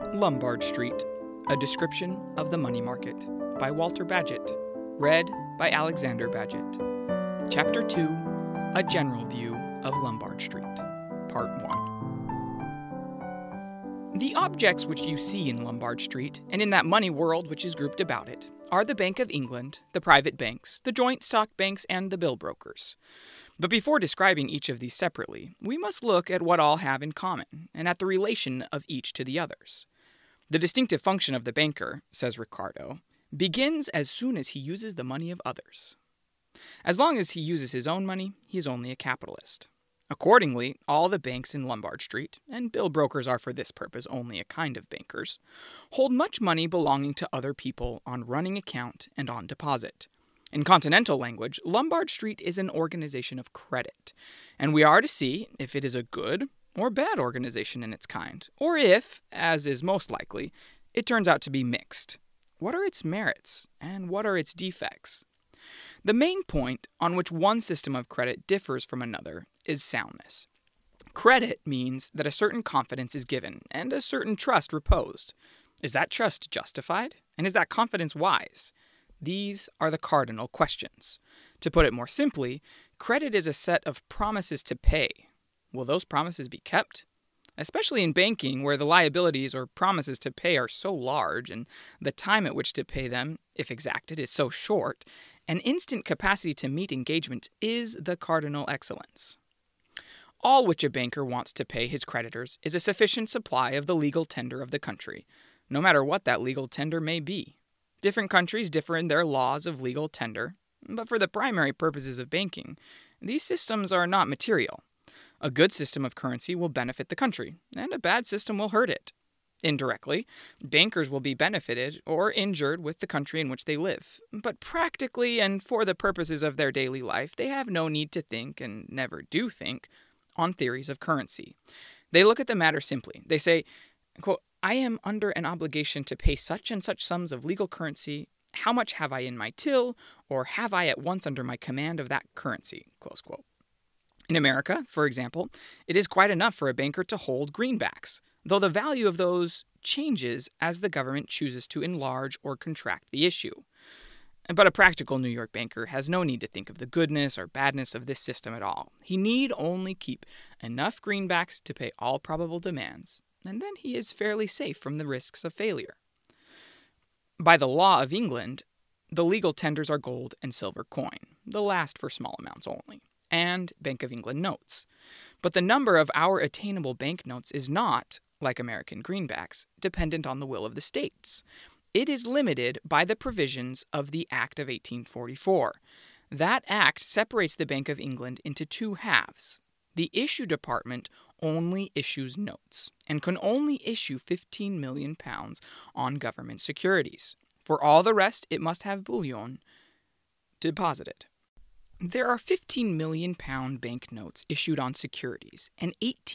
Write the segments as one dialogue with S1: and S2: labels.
S1: Lombard Street, A Description of the Money Market by Walter Bagehot. Read by Alexander Bagehot. Chapter 2, A General View of Lombard Street. Part 1. The objects which you see in Lombard Street, and in that money world which is grouped about it, are the Bank of England, the private banks, the joint stock banks, and the bill brokers. But before describing each of these separately, we must look at what all have in common, and at the relation of each to the others. The distinctive function of the banker, says Ricardo, begins as soon as he uses the money of others. As long as he uses his own money, he is only a capitalist. Accordingly, all the banks in Lombard Street, and bill brokers are for this purpose only a kind of bankers, hold much money belonging to other people on running account and on deposit. In continental language, Lombard Street is an organization of credit, and we are to see if it is a good or bad organization in its kind, or if, as is most likely, it turns out to be mixed. What are its merits, and what are its defects? The main point on which one system of credit differs from another is soundness. Credit means that a certain confidence is given, and a certain trust reposed. Is that trust justified? And is that confidence wise? These are the cardinal questions. To put it more simply, credit is a set of promises to pay. Will those promises be kept? Especially in banking, where the liabilities or promises to pay are so large and the time at which to pay them, if exacted, is so short, an instant capacity to meet engagements is the cardinal excellence. All which a banker wants to pay his creditors is a sufficient supply of the legal tender of the country, no matter what that legal tender may be. Different countries differ in their laws of legal tender, but for the primary purposes of banking, these systems are not material. A good system of currency will benefit the country, and a bad system will hurt it. Indirectly, bankers will be benefited or injured with the country in which they live, but practically and for the purposes of their daily life, they have no need to think, and never do think, on theories of currency. They look at the matter simply. They say, quote, I am under an obligation to pay such and such sums of legal currency. How much have I in my till, or have I at once under my command of that currency? Close quote. In America, for example, it is quite enough for a banker to hold greenbacks, though the value of those changes as the government chooses to enlarge or contract the issue. But a practical New York banker has no need to think of the goodness or badness of this system at all. He need only keep enough greenbacks to pay all probable demands, and then he is fairly safe from the risks of failure. By the law of England, the legal tenders are gold and silver coin, the last for small amounts only, and Bank of England notes. But the number of our attainable banknotes is not, like American greenbacks, dependent on the will of the states. It is limited by the provisions of the Act of 1844. That act separates the Bank of England into two halves. The issue department only issues notes and can only issue £15 million on government securities. For all the rest, it must have bullion deposited. There are £15 million banknotes issued on securities and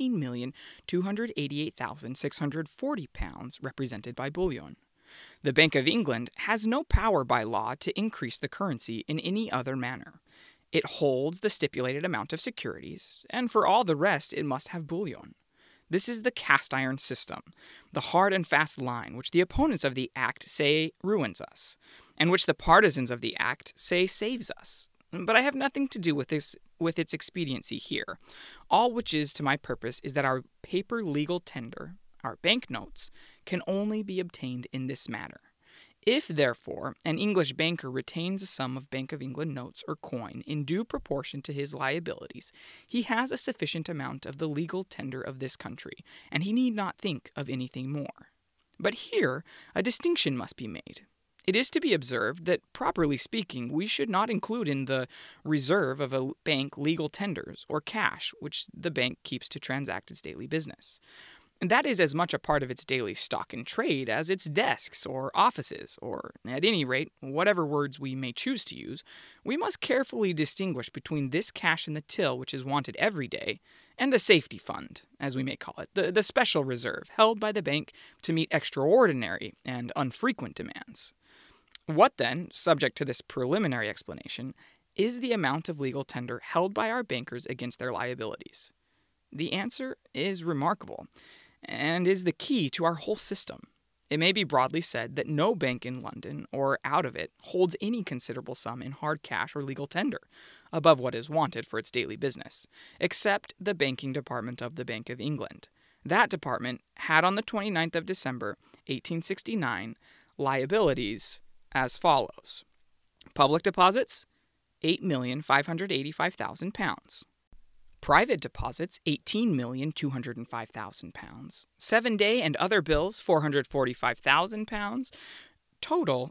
S1: £18,288,640 represented by bullion. The Bank of England has no power by law to increase the currency in any other manner. It holds the stipulated amount of securities, and for all the rest it must have bullion. This is the cast-iron system, the hard and fast line which the opponents of the Act say ruins us, and which the partisans of the Act say saves us. But I have nothing to do with its expediency here. All which is to my purpose is that our paper legal tender, our banknotes, can only be obtained in this manner. If, therefore, an English banker retains a sum of Bank of England notes or coin in due proportion to his liabilities, he has a sufficient amount of the legal tender of this country, and he need not think of anything more. But here a distinction must be made. It is to be observed that, properly speaking, we should not include in the reserve of a bank legal tenders or cash which the bank keeps to transact its daily business. And that is as much a part of its daily stock in trade as its desks or offices, or, at any rate, whatever words we may choose to use. We must carefully distinguish between this cash in the till which is wanted every day, and the safety fund, as we may call it, the special reserve held by the bank to meet extraordinary and unfrequent demands. What then, subject to this preliminary explanation, is the amount of legal tender held by our bankers against their liabilities? The answer is remarkable, and is the key to our whole system. It may be broadly said that no bank in London or out of it holds any considerable sum in hard cash or legal tender above what is wanted for its daily business, except the banking department of the Bank of England. That department had on the 29th of December, 1869, liabilities as follows. Public deposits, £8,585,000. Private deposits, £18,205,000. 7-day and other bills, £445,000. Total,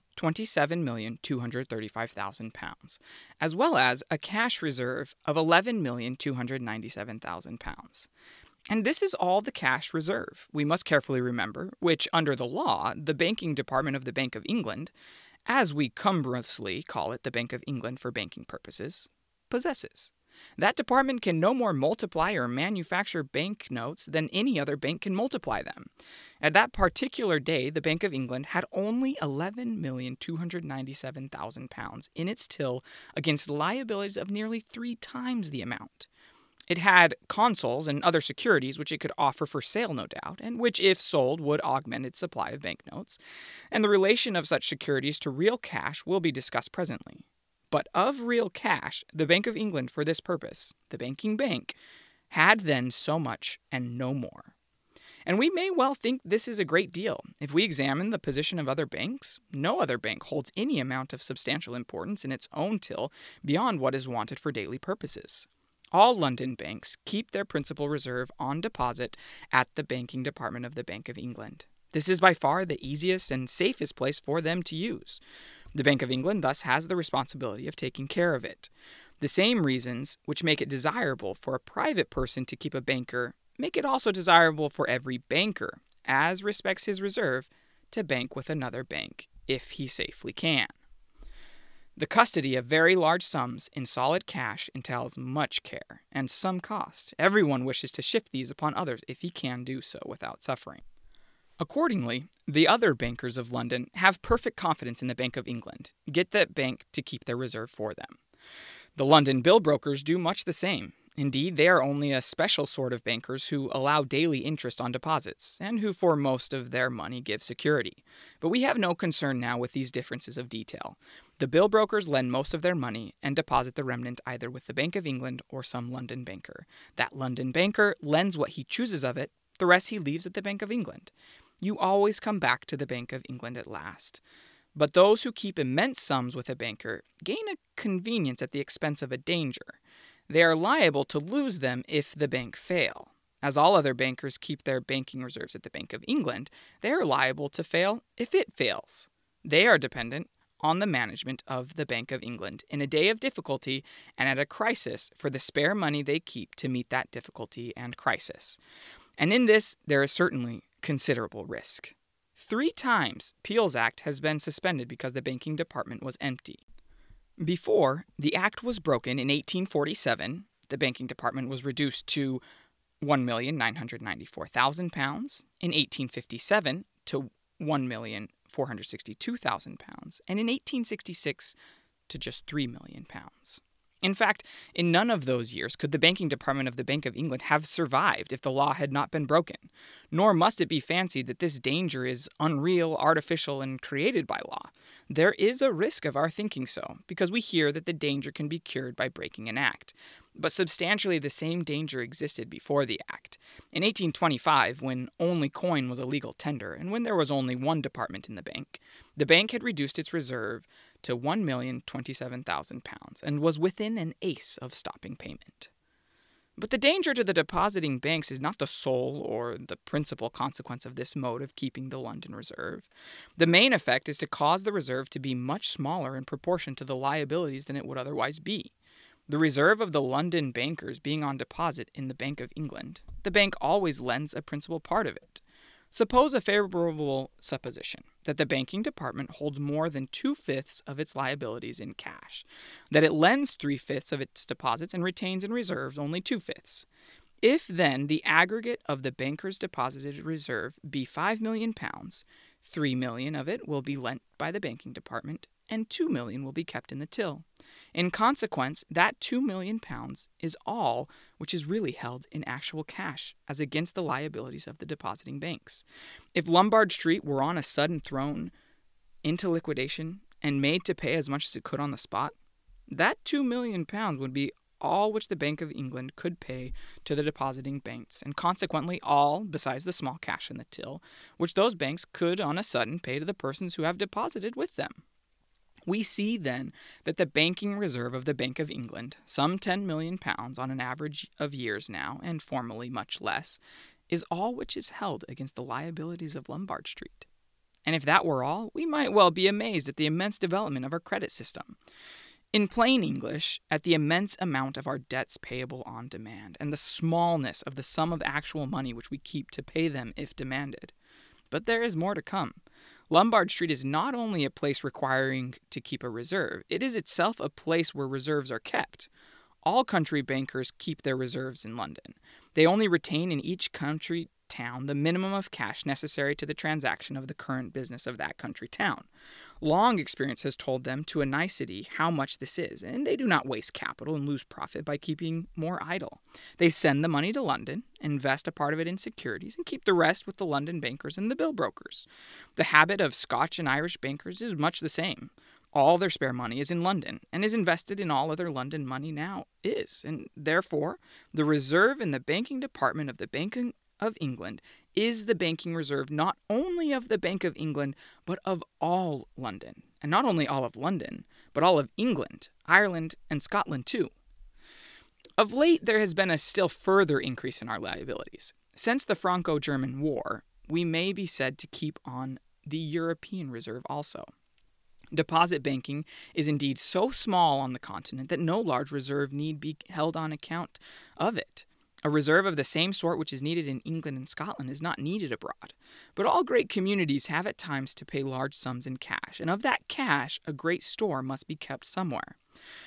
S1: £27,235,000, as well as a cash reserve of £11,297,000. And this is all the cash reserve, we must carefully remember, which, under the law, the banking department of the Bank of England, as we cumbrously call it the Bank of England for banking purposes, possesses. That department can no more multiply or manufacture banknotes than any other bank can multiply them. At that particular day, the Bank of England had only £11,297,000 in its till against liabilities of nearly 3 times the amount. It had consols and other securities which it could offer for sale, no doubt, and which, if sold, would augment its supply of banknotes. And the relation of such securities to real cash will be discussed presently. But of real cash, the Bank of England for this purpose, the banking bank, had then so much and no more. And we may well think this is a great deal. If we examine the position of other banks, no other bank holds any amount of substantial importance in its own till beyond what is wanted for daily purposes. All London banks keep their principal reserve on deposit at the banking department of the Bank of England. This is by far the easiest and safest place for them to use. The Bank of England thus has the responsibility of taking care of it. The same reasons which make it desirable for a private person to keep a banker make it also desirable for every banker, as respects his reserve, to bank with another bank, if he safely can. The custody of very large sums in solid cash entails much care and some cost. Everyone wishes to shift these upon others if he can do so without suffering. Accordingly, the other bankers of London have perfect confidence in the Bank of England, get that bank to keep their reserve for them. The London bill brokers do much the same. Indeed, they are only a special sort of bankers who allow daily interest on deposits, and who for most of their money give security. But we have no concern now with these differences of detail. The bill brokers lend most of their money and deposit the remnant either with the Bank of England or some London banker. That London banker lends what he chooses of it, the rest he leaves at the Bank of England. You always come back to the Bank of England at last. But those who keep immense sums with a banker gain a convenience at the expense of a danger. They are liable to lose them if the bank fail. As all other bankers keep their banking reserves at the Bank of England, they are liable to fail if it fails. They are dependent on the management of the Bank of England in a day of difficulty and at a crisis for the spare money they keep to meet that difficulty and crisis. And in this, there is certainly considerable risk. 3 times Peel's Act has been suspended because the banking department was empty. Before the act was broken in 1847, the banking department was reduced to £1,994,000, in 1857 to £1,462,000, and in 1866 to just £3 million. In fact, in none of those years could the banking department of the Bank of England have survived if the law had not been broken. Nor must it be fancied that this danger is unreal, artificial, and created by law. There is a risk of our thinking so, because we hear that the danger can be cured by breaking an act. But substantially the same danger existed before the act. In 1825, when only coin was a legal tender, and when there was only one department in the bank had reduced its reserve to £1,027,000 and was within an ace of stopping payment. But the danger to the depositing banks is not the sole or the principal consequence of this mode of keeping the London reserve. The main effect is to cause the reserve to be much smaller in proportion to the liabilities than it would otherwise be. The reserve of the London bankers being on deposit in the Bank of England, the bank always lends a principal part of it. Suppose a favorable supposition that the banking department holds more than 2/5 of its liabilities in cash, that it lends 3/5 of its deposits and retains in reserves only 2/5. If then the aggregate of the banker's deposited reserve be £5 million, £3 million of it will be lent by the banking department, and £2 million will be kept in the till. In consequence, that £2 million is all which is really held in actual cash as against the liabilities of the depositing banks. If Lombard Street were on a sudden thrown into liquidation and made to pay as much as it could on the spot, that £2 million would be all which the Bank of England could pay to the depositing banks, and consequently all, besides the small cash in the till, which those banks could on a sudden pay to the persons who have deposited with them. We see, then, that the banking reserve of the Bank of England, some £10 million on an average of years now, and formerly much less, is all which is held against the liabilities of Lombard Street. And if that were all, we might well be amazed at the immense development of our credit system. In plain English, at the immense amount of our debts payable on demand, and the smallness of the sum of actual money which we keep to pay them if demanded. But there is more to come. Lombard Street is not only a place requiring to keep a reserve, it is itself a place where reserves are kept. All country bankers keep their reserves in London. They only retain in each country town the minimum of cash necessary to the transaction of the current business of that country town. Long experience has told them to a nicety how much this is, and they do not waste capital and lose profit by keeping more idle. They send the money to London, invest a part of it in securities, and keep the rest with the London bankers and the bill brokers. The habit of Scotch and Irish bankers is much the same. All their spare money is in London, and is invested in all other London money now is, and therefore the reserve in the banking department of the Bank of England is the banking reserve not only of the Bank of England, but of all London. And not only all of London, but all of England, Ireland, and Scotland too. Of late, there has been a still further increase in our liabilities. Since the Franco-German War, we may be said to keep on the European reserve also. Deposit banking is indeed so small on the continent that no large reserve need be held on account of it. A reserve of the same sort which is needed in England and Scotland is not needed abroad. But all great communities have at times to pay large sums in cash, and of that cash a great store must be kept somewhere.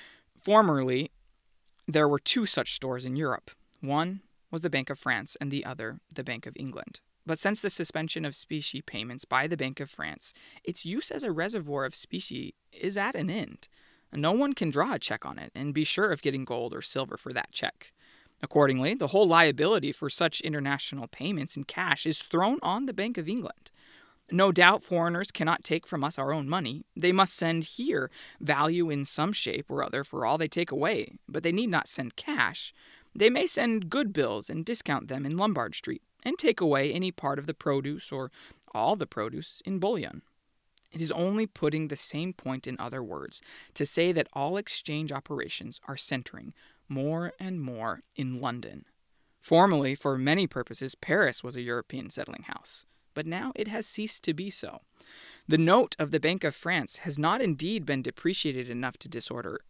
S1: Formerly, there were two such stores in Europe. One was the Bank of France, and the other the Bank of England. But since the suspension of specie payments by the Bank of France, its use as a reservoir of specie is at an end. No one can draw a check on it and be sure of getting gold or silver for that check. Accordingly, the whole liability for such international payments in cash is thrown on the Bank of England. No doubt foreigners cannot take from us our own money. They must send here value in some shape or other for all they take away, but they need not send cash. They may send good bills and discount them in Lombard Street, and take away any part of the produce or all the produce in bullion. It is only putting the same point in other words to say that all exchange operations are centering more and more in London. Formerly, for many purposes, Paris was a European settling house, but now it has ceased to be so. The note of the Bank of France has not indeed been depreciated enough to disorder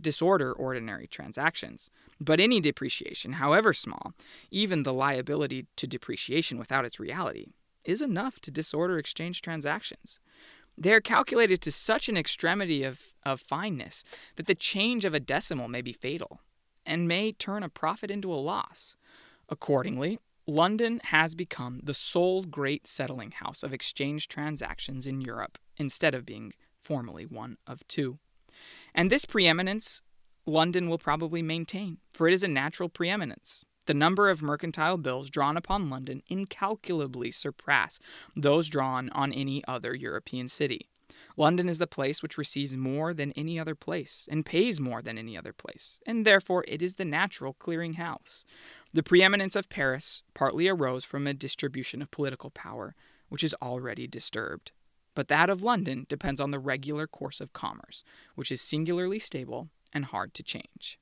S1: ordinary transactions, but any depreciation, however small, even the liability to depreciation without its reality, is enough to disorder exchange transactions. They are calculated to such an extremity of fineness that the change of a decimal may be fatal, and may turn a profit into a loss. Accordingly, London has become the sole great settling house of exchange transactions in Europe, instead of being formerly one of two. And this preeminence London will probably maintain, for it is a natural preeminence. The number of mercantile bills drawn upon London incalculably surpass those drawn on any other European city. London is the place which receives more than any other place, and pays more than any other place, and therefore it is the natural clearing house. The preeminence of Paris partly arose from a distribution of political power, which is already disturbed. But that of London depends on the regular course of commerce, which is singularly stable and hard to change.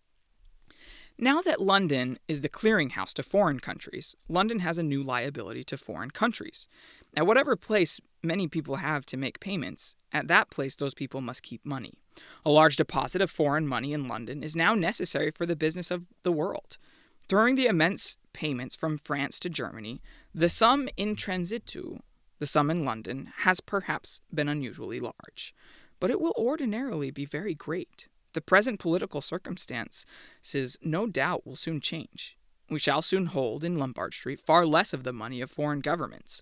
S1: Now that London is the clearinghouse to foreign countries, London has a new liability to foreign countries. At whatever place many people have to make payments, at that place those people must keep money. A large deposit of foreign money in London is now necessary for the business of the world. During the immense payments from France to Germany, the sum in transitu, the sum in London, has perhaps been unusually large, but it will ordinarily be very great. The present political circumstances no doubt will soon change. We shall soon hold in Lombard Street far less of the money of foreign governments.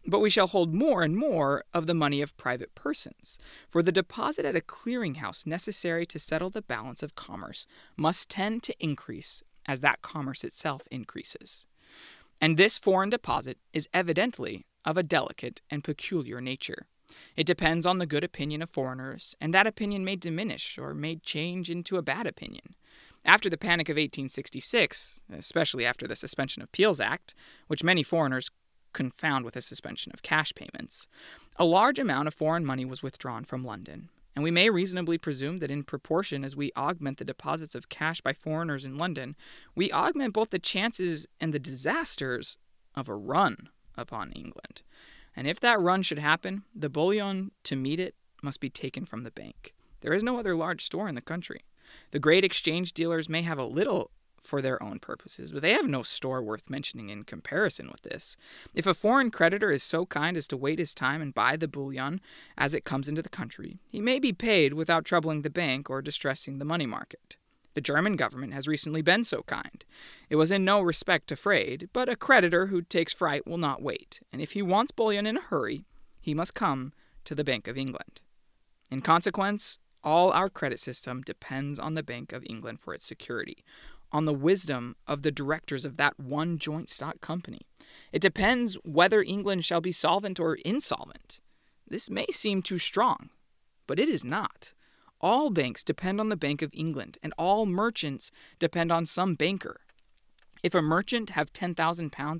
S1: But we shall hold more and more of the money of private persons, for the deposit at a clearinghouse necessary to settle the balance of commerce must tend to increase as that commerce itself increases. And this foreign deposit is evidently of a delicate and peculiar nature. It depends on the good opinion of foreigners, and that opinion may diminish or may change into a bad opinion. After the Panic of 1866, especially after the Suspension of Peel's Act, which many foreigners confound with a suspension of cash payments, a large amount of foreign money was withdrawn from London, and we may reasonably presume that in proportion as we augment the deposits of cash by foreigners in London, we augment both the chances and the disasters of a run upon England. And if that run should happen, the bullion to meet it must be taken from the bank. There is no other large store in the country. The great exchange dealers may have a little for their own purposes, but they have no store worth mentioning in comparison with this. If a foreign creditor is so kind as to wait his time and buy the bullion as it comes into the country, he may be paid without troubling the bank or distressing the money market. The German government has recently been so kind. It was in no respect afraid, but a creditor who takes fright will not wait, and if he wants bullion in a hurry, he must come to the Bank of England. In consequence, all our credit system depends on the Bank of England for its security, on the wisdom of the directors of that one joint stock company. It depends whether England shall be solvent or insolvent. This may seem too strong, but it is not. All banks depend on the Bank of England, and all merchants depend on some banker. If a merchant have £10,000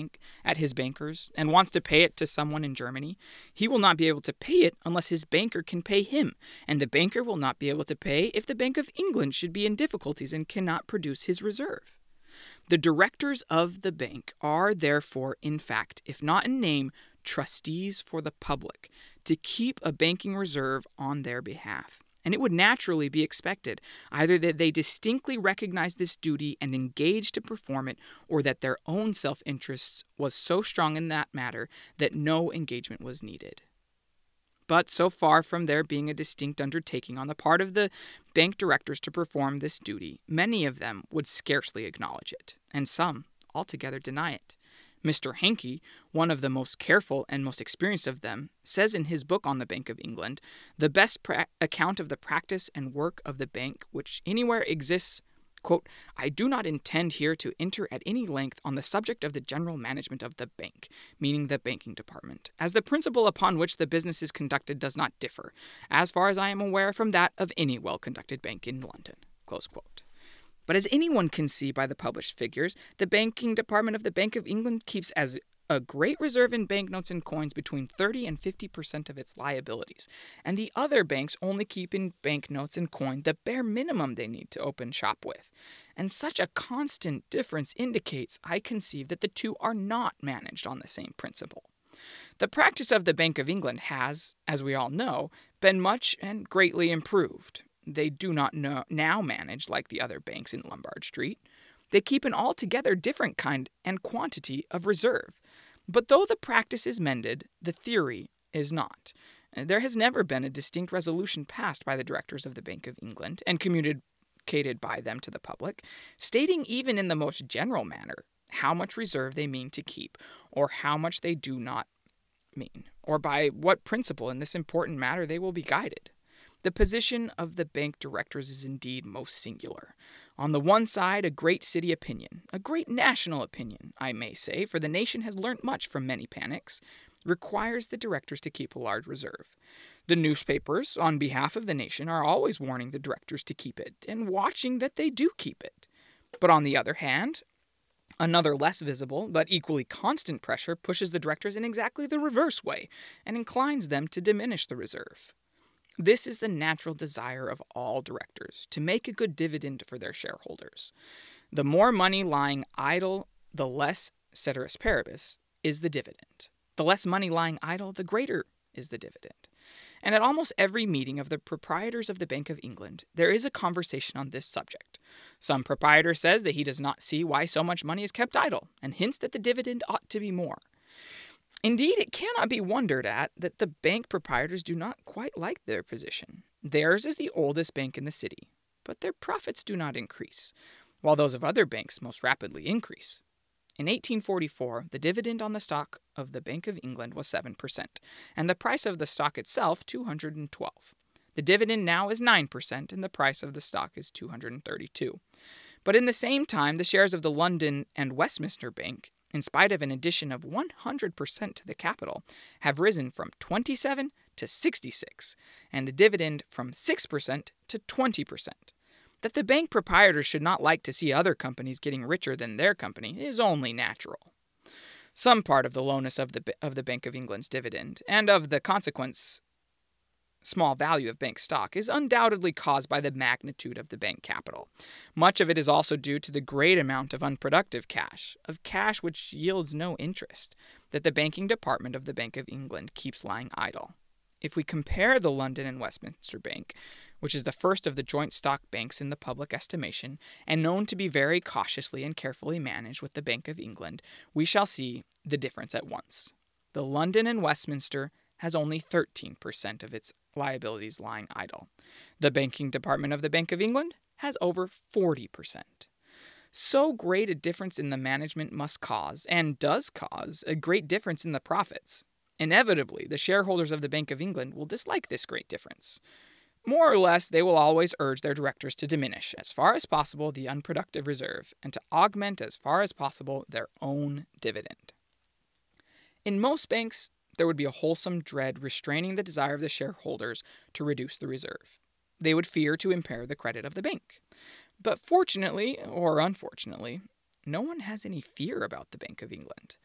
S1: at his bankers and wants to pay it to someone in Germany, he will not be able to pay it unless his banker can pay him, and the banker will not be able to pay if the Bank of England should be in difficulties and cannot produce his reserve. The directors of the bank are therefore, in fact, if not in name, trustees for the public, to keep a banking reserve on their behalf. And it would naturally be expected either that they distinctly recognize this duty and engage to perform it, or that their own self-interest was so strong in that matter that no engagement was needed. But so far from there being a distinct undertaking on the part of the bank directors to perform this duty, many of them would scarcely acknowledge it, and some altogether deny it. Mr. Hankey, one of the most careful and most experienced of them, says in his book on the Bank of England, the best account of the practice and work of the bank which anywhere exists, quote, I do not intend here to enter at any length on the subject of the general management of the bank, meaning the banking department, as the principle upon which the business is conducted does not differ, as far as I am aware, from that of any well-conducted bank in London, close quote. But as anyone can see by the published figures, the banking department of the Bank of England keeps as a great reserve in banknotes and coins between 30 and 50% of its liabilities, and the other banks only keep in banknotes and coin the bare minimum they need to open shop with. And such a constant difference indicates, I conceive, that the two are not managed on the same principle. The practice of the Bank of England has, as we all know, been much and greatly improved. They do not now manage like the other banks in Lombard Street. They keep an altogether different kind and quantity of reserve. But though the practice is mended, the theory is not. There has never been a distinct resolution passed by the directors of the Bank of England and communicated by them to the public, stating even in the most general manner how much reserve they mean to keep, or how much they do not mean, or by what principle in this important matter they will be guided. The position of the bank directors is indeed most singular. On the one side, a great city opinion, a great national opinion, I may say, for the nation has learnt much from many panics, requires the directors to keep a large reserve. The newspapers, on behalf of the nation, are always warning the directors to keep it, and watching that they do keep it. But on the other hand, another less visible, but equally constant pressure pushes the directors in exactly the reverse way, and inclines them to diminish the reserve. This is the natural desire of all directors, to make a good dividend for their shareholders. The more money lying idle, the less, ceteris paribus, is the dividend. The less money lying idle, the greater is the dividend. And at almost every meeting of the proprietors of the Bank of England, there is a conversation on this subject. Some proprietor says that he does not see why so much money is kept idle, and hints that the dividend ought to be more. Indeed, it cannot be wondered at that the bank proprietors do not quite like their position. Theirs is the oldest bank in the city, but their profits do not increase, while those of other banks most rapidly increase. In 1844, the dividend on the stock of the Bank of England was 7%, and the price of the stock itself 212. The dividend now is 9%, and the price of the stock is 232. But in the same time, the shares of the London and Westminster Bank, in spite of an addition of 100% to the capital, have risen from 27 to 66, and the dividend from 6% to 20%. That the bank proprietors should not like to see other companies getting richer than their company is only natural. Some part of the lowness of the Bank of England's dividend, and of the consequence small value of bank stock, is undoubtedly caused by the magnitude of the bank capital. Much of it is also due to the great amount of unproductive cash, of cash which yields no interest, that the banking department of the Bank of England keeps lying idle. If we compare the London and Westminster Bank, which is the first of the joint stock banks in the public estimation, and known to be very cautiously and carefully managed, with the Bank of England, we shall see the difference at once. The London and Westminster has only 13% of its liabilities lying idle. The banking department of the Bank of England has over 40%. So great a difference in the management must cause, and does cause, a great difference in the profits. Inevitably, the shareholders of the Bank of England will dislike this great difference. More or less, they will always urge their directors to diminish, as far as possible, the unproductive reserve, and to augment, as far as possible, their own dividend. In most banks, there would be a wholesome dread restraining the desire of the shareholders to reduce the reserve. They would fear to impair the credit of the bank. But fortunately, or unfortunately, no one has any fear about the Bank of England.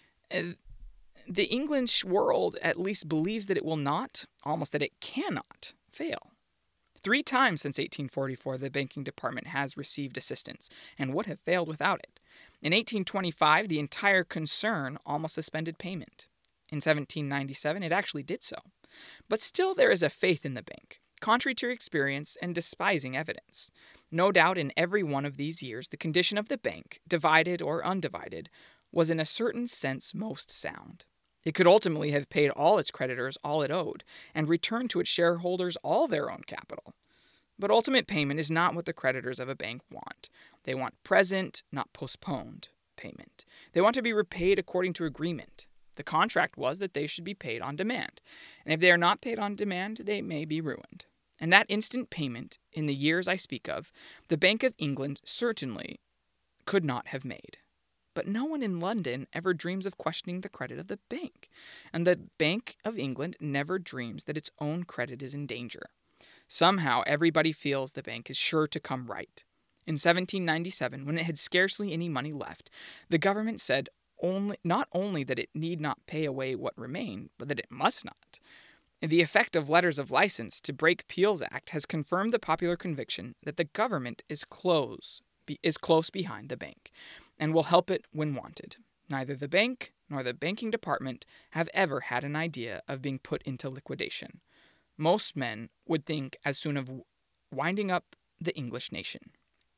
S1: The English world at least believes that it will not, almost that it cannot, fail. 3 times since 1844, the banking department has received assistance, and would have failed without it. In 1825, the entire concern almost suspended payment. In 1797, it actually did so. But still there is a faith in the bank, contrary to experience and despising evidence. No doubt in every one of these years, the condition of the bank, divided or undivided, was in a certain sense most sound. It could ultimately have paid all its creditors all it owed, and returned to its shareholders all their own capital. But ultimate payment is not what the creditors of a bank want. They want present, not postponed, payment. They want to be repaid according to agreement. The contract was that they should be paid on demand, and if they are not paid on demand, they may be ruined. And that instant payment, in the years I speak of, the Bank of England certainly could not have made. But no one in London ever dreams of questioning the credit of the bank, and the Bank of England never dreams that its own credit is in danger. Somehow everybody feels the bank is sure to come right. In 1797, when it had scarcely any money left, the government said not only that it need not pay away what remained, but that it must not. The effect of letters of license to break Peel's Act has confirmed the popular conviction that the government is close behind the bank, and will help it when wanted. Neither the bank nor the banking department have ever had an idea of being put into liquidation. Most men would think as soon of winding up the English nation.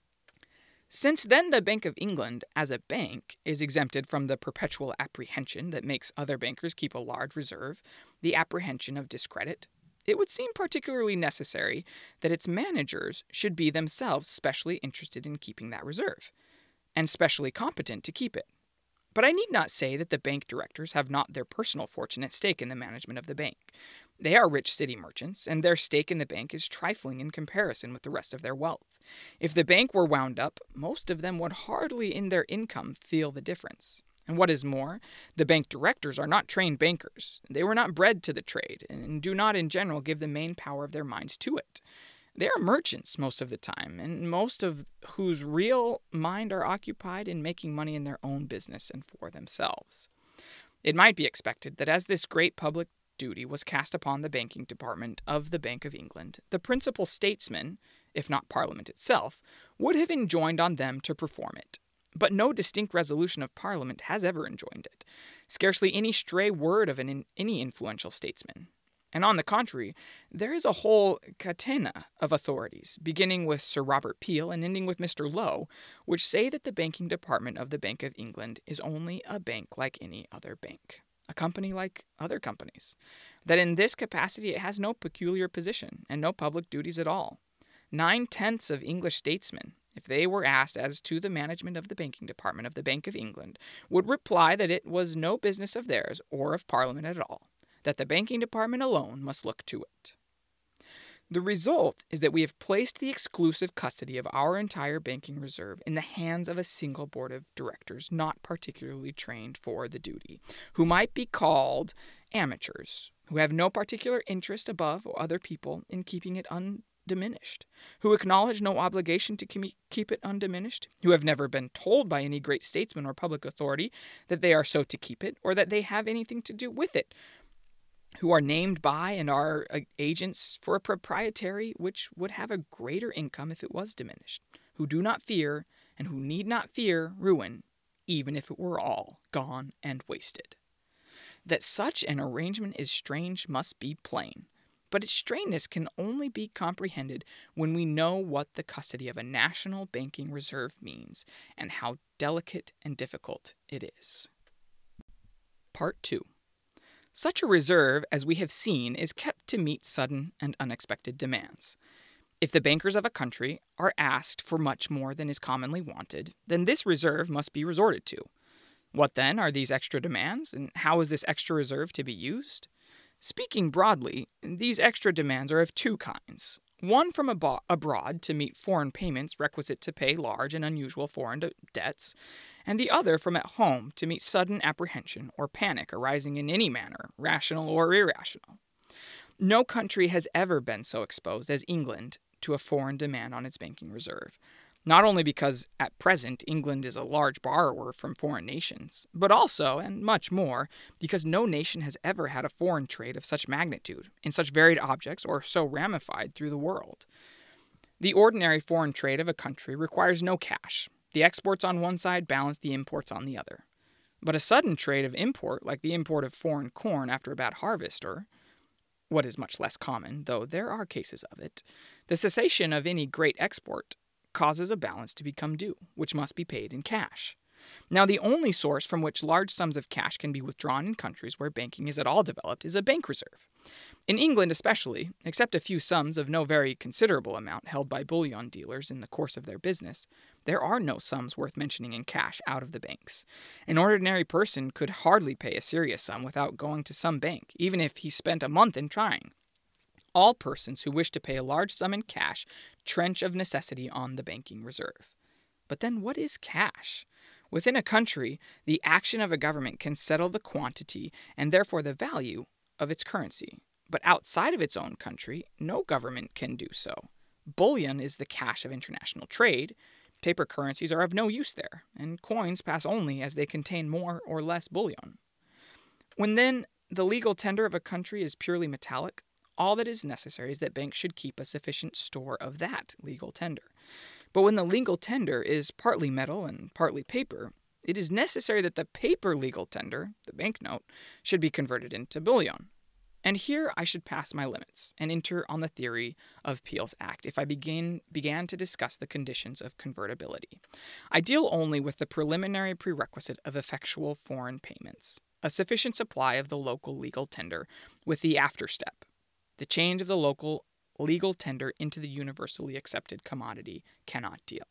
S1: Since then, the Bank of England, as a bank, is exempted from the perpetual apprehension that makes other bankers keep a large reserve, the apprehension of discredit, it would seem particularly necessary that its managers should be themselves specially interested in keeping that reserve, and specially competent to keep it. But I need not say that the bank directors have not their personal fortune at stake in the management of the bank. They are rich city merchants, and their stake in the bank is trifling in comparison with the rest of their wealth. If the bank were wound up, most of them would hardly in their income feel the difference. And what is more, the bank directors are not trained bankers. They were not bred to the trade, and do not in general give the main power of their minds to it. They are merchants most of the time, and most of whose real mind are occupied in making money in their own business and for themselves. It might be expected that as this great public duty was cast upon the banking department of the Bank of England, the principal statesmen, if not Parliament itself, would have enjoined on them to perform it. But no distinct resolution of Parliament has ever enjoined it, scarcely any stray word of any influential statesman. And on the contrary, there is a whole catena of authorities, beginning with Sir Robert Peel and ending with Mr. Lowe, which say that the banking department of the Bank of England is only a bank like any other bank, a company like other companies, that in this capacity it has no peculiar position and no public duties at all. 9/10 of English statesmen, if they were asked as to the management of the banking department of the Bank of England, would reply that it was no business of theirs or of Parliament at all, that the banking department alone must look to it. The result is that we have placed the exclusive custody of our entire banking reserve in the hands of a single board of directors not particularly trained for the duty, who might be called amateurs, who have no particular interest above other people in keeping it undiminished, who acknowledge no obligation to keep it undiminished, who have never been told by any great statesman or public authority that they are so to keep it or that they have anything to do with it, who are named by and are agents for a proprietary which would have a greater income if it was diminished, who do not fear, and who need not fear, ruin, even if it were all gone and wasted. That such an arrangement is strange must be plain, but its strangeness can only be comprehended when we know what the custody of a national banking reserve means, and how delicate and difficult it is. Part 2. Such a reserve, as we have seen, is kept to meet sudden and unexpected demands. If the bankers of a country are asked for much more than is commonly wanted, then this reserve must be resorted to. What then are these extra demands, and how is this extra reserve to be used? Speaking broadly, these extra demands are of two kinds. One from abroad to meet foreign payments requisite to pay large and unusual foreign debts, and the other from at home to meet sudden apprehension or panic arising in any manner, rational or irrational. No country has ever been so exposed as England to a foreign demand on its banking reserve, not only because at present England is a large borrower from foreign nations, but also, and much more, because no nation has ever had a foreign trade of such magnitude, in such varied objects, or so ramified through the world. The ordinary foreign trade of a country requires no cash. The exports on one side balance the imports on the other. But a sudden trade of import, like the import of foreign corn after a bad harvest, or what is much less common, though there are cases of it, the cessation of any great export causes a balance to become due, which must be paid in cash. Now, the only source from which large sums of cash can be withdrawn in countries where banking is at all developed is a bank reserve. In England especially, except a few sums of no very considerable amount held by bullion dealers in the course of their business, there are no sums worth mentioning in cash out of the banks. An ordinary person could hardly pay a serious sum without going to some bank, even if he spent a month in trying. All persons who wish to pay a large sum in cash trench of necessity on the banking reserve. But then what is cash? Within a country, the action of a government can settle the quantity and therefore the value of its currency. But outside of its own country, no government can do so. Bullion is the cash of international trade. Paper currencies are of no use there, and coins pass only as they contain more or less bullion. When then the legal tender of a country is purely metallic, all that is necessary is that banks should keep a sufficient store of that legal tender. But when the legal tender is partly metal and partly paper, it is necessary that the paper legal tender, the banknote, should be converted into bullion. And here I should pass my limits and enter on the theory of Peel's Act if I began to discuss the conditions of convertibility. I deal only with the preliminary prerequisite of effectual foreign payments, a sufficient supply of the local legal tender, with the after step, the change of the local legal tender into the universally accepted commodity cannot deal.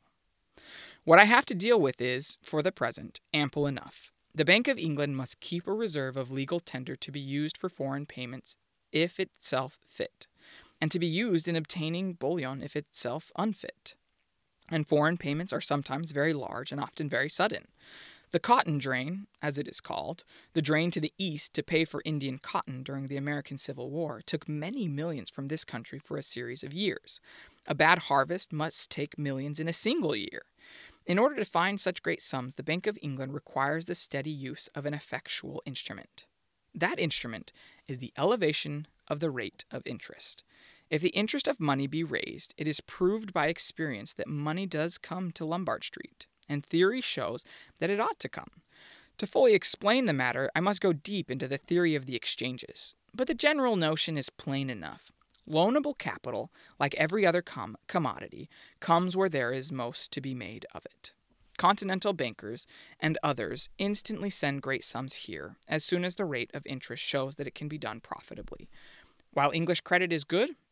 S1: What I have to deal with is, for the present, ample enough. The Bank of England must keep a reserve of legal tender to be used for foreign payments if itself fit, and to be used in obtaining bullion if itself unfit. And foreign payments are sometimes very large and often very sudden. The cotton drain, as it is called, the drain to the east to pay for Indian cotton during the American Civil War, took many millions from this country for a series of years. A bad harvest must take millions in a single year. In order to find such great sums, the Bank of England requires the steady use of an effectual instrument. That instrument is the elevation of the rate of interest. If the interest of money be raised, it is proved by experience that money does come to Lombard Street, and theory shows that it ought to come. To fully explain the matter, I must go deep into the theory of the exchanges, but the general notion is plain enough. Loanable capital, like every other commodity, comes where there is most to be made of it. Continental bankers and others instantly send great sums here, as soon as the rate of interest shows that it can be done profitably. While English credit is good,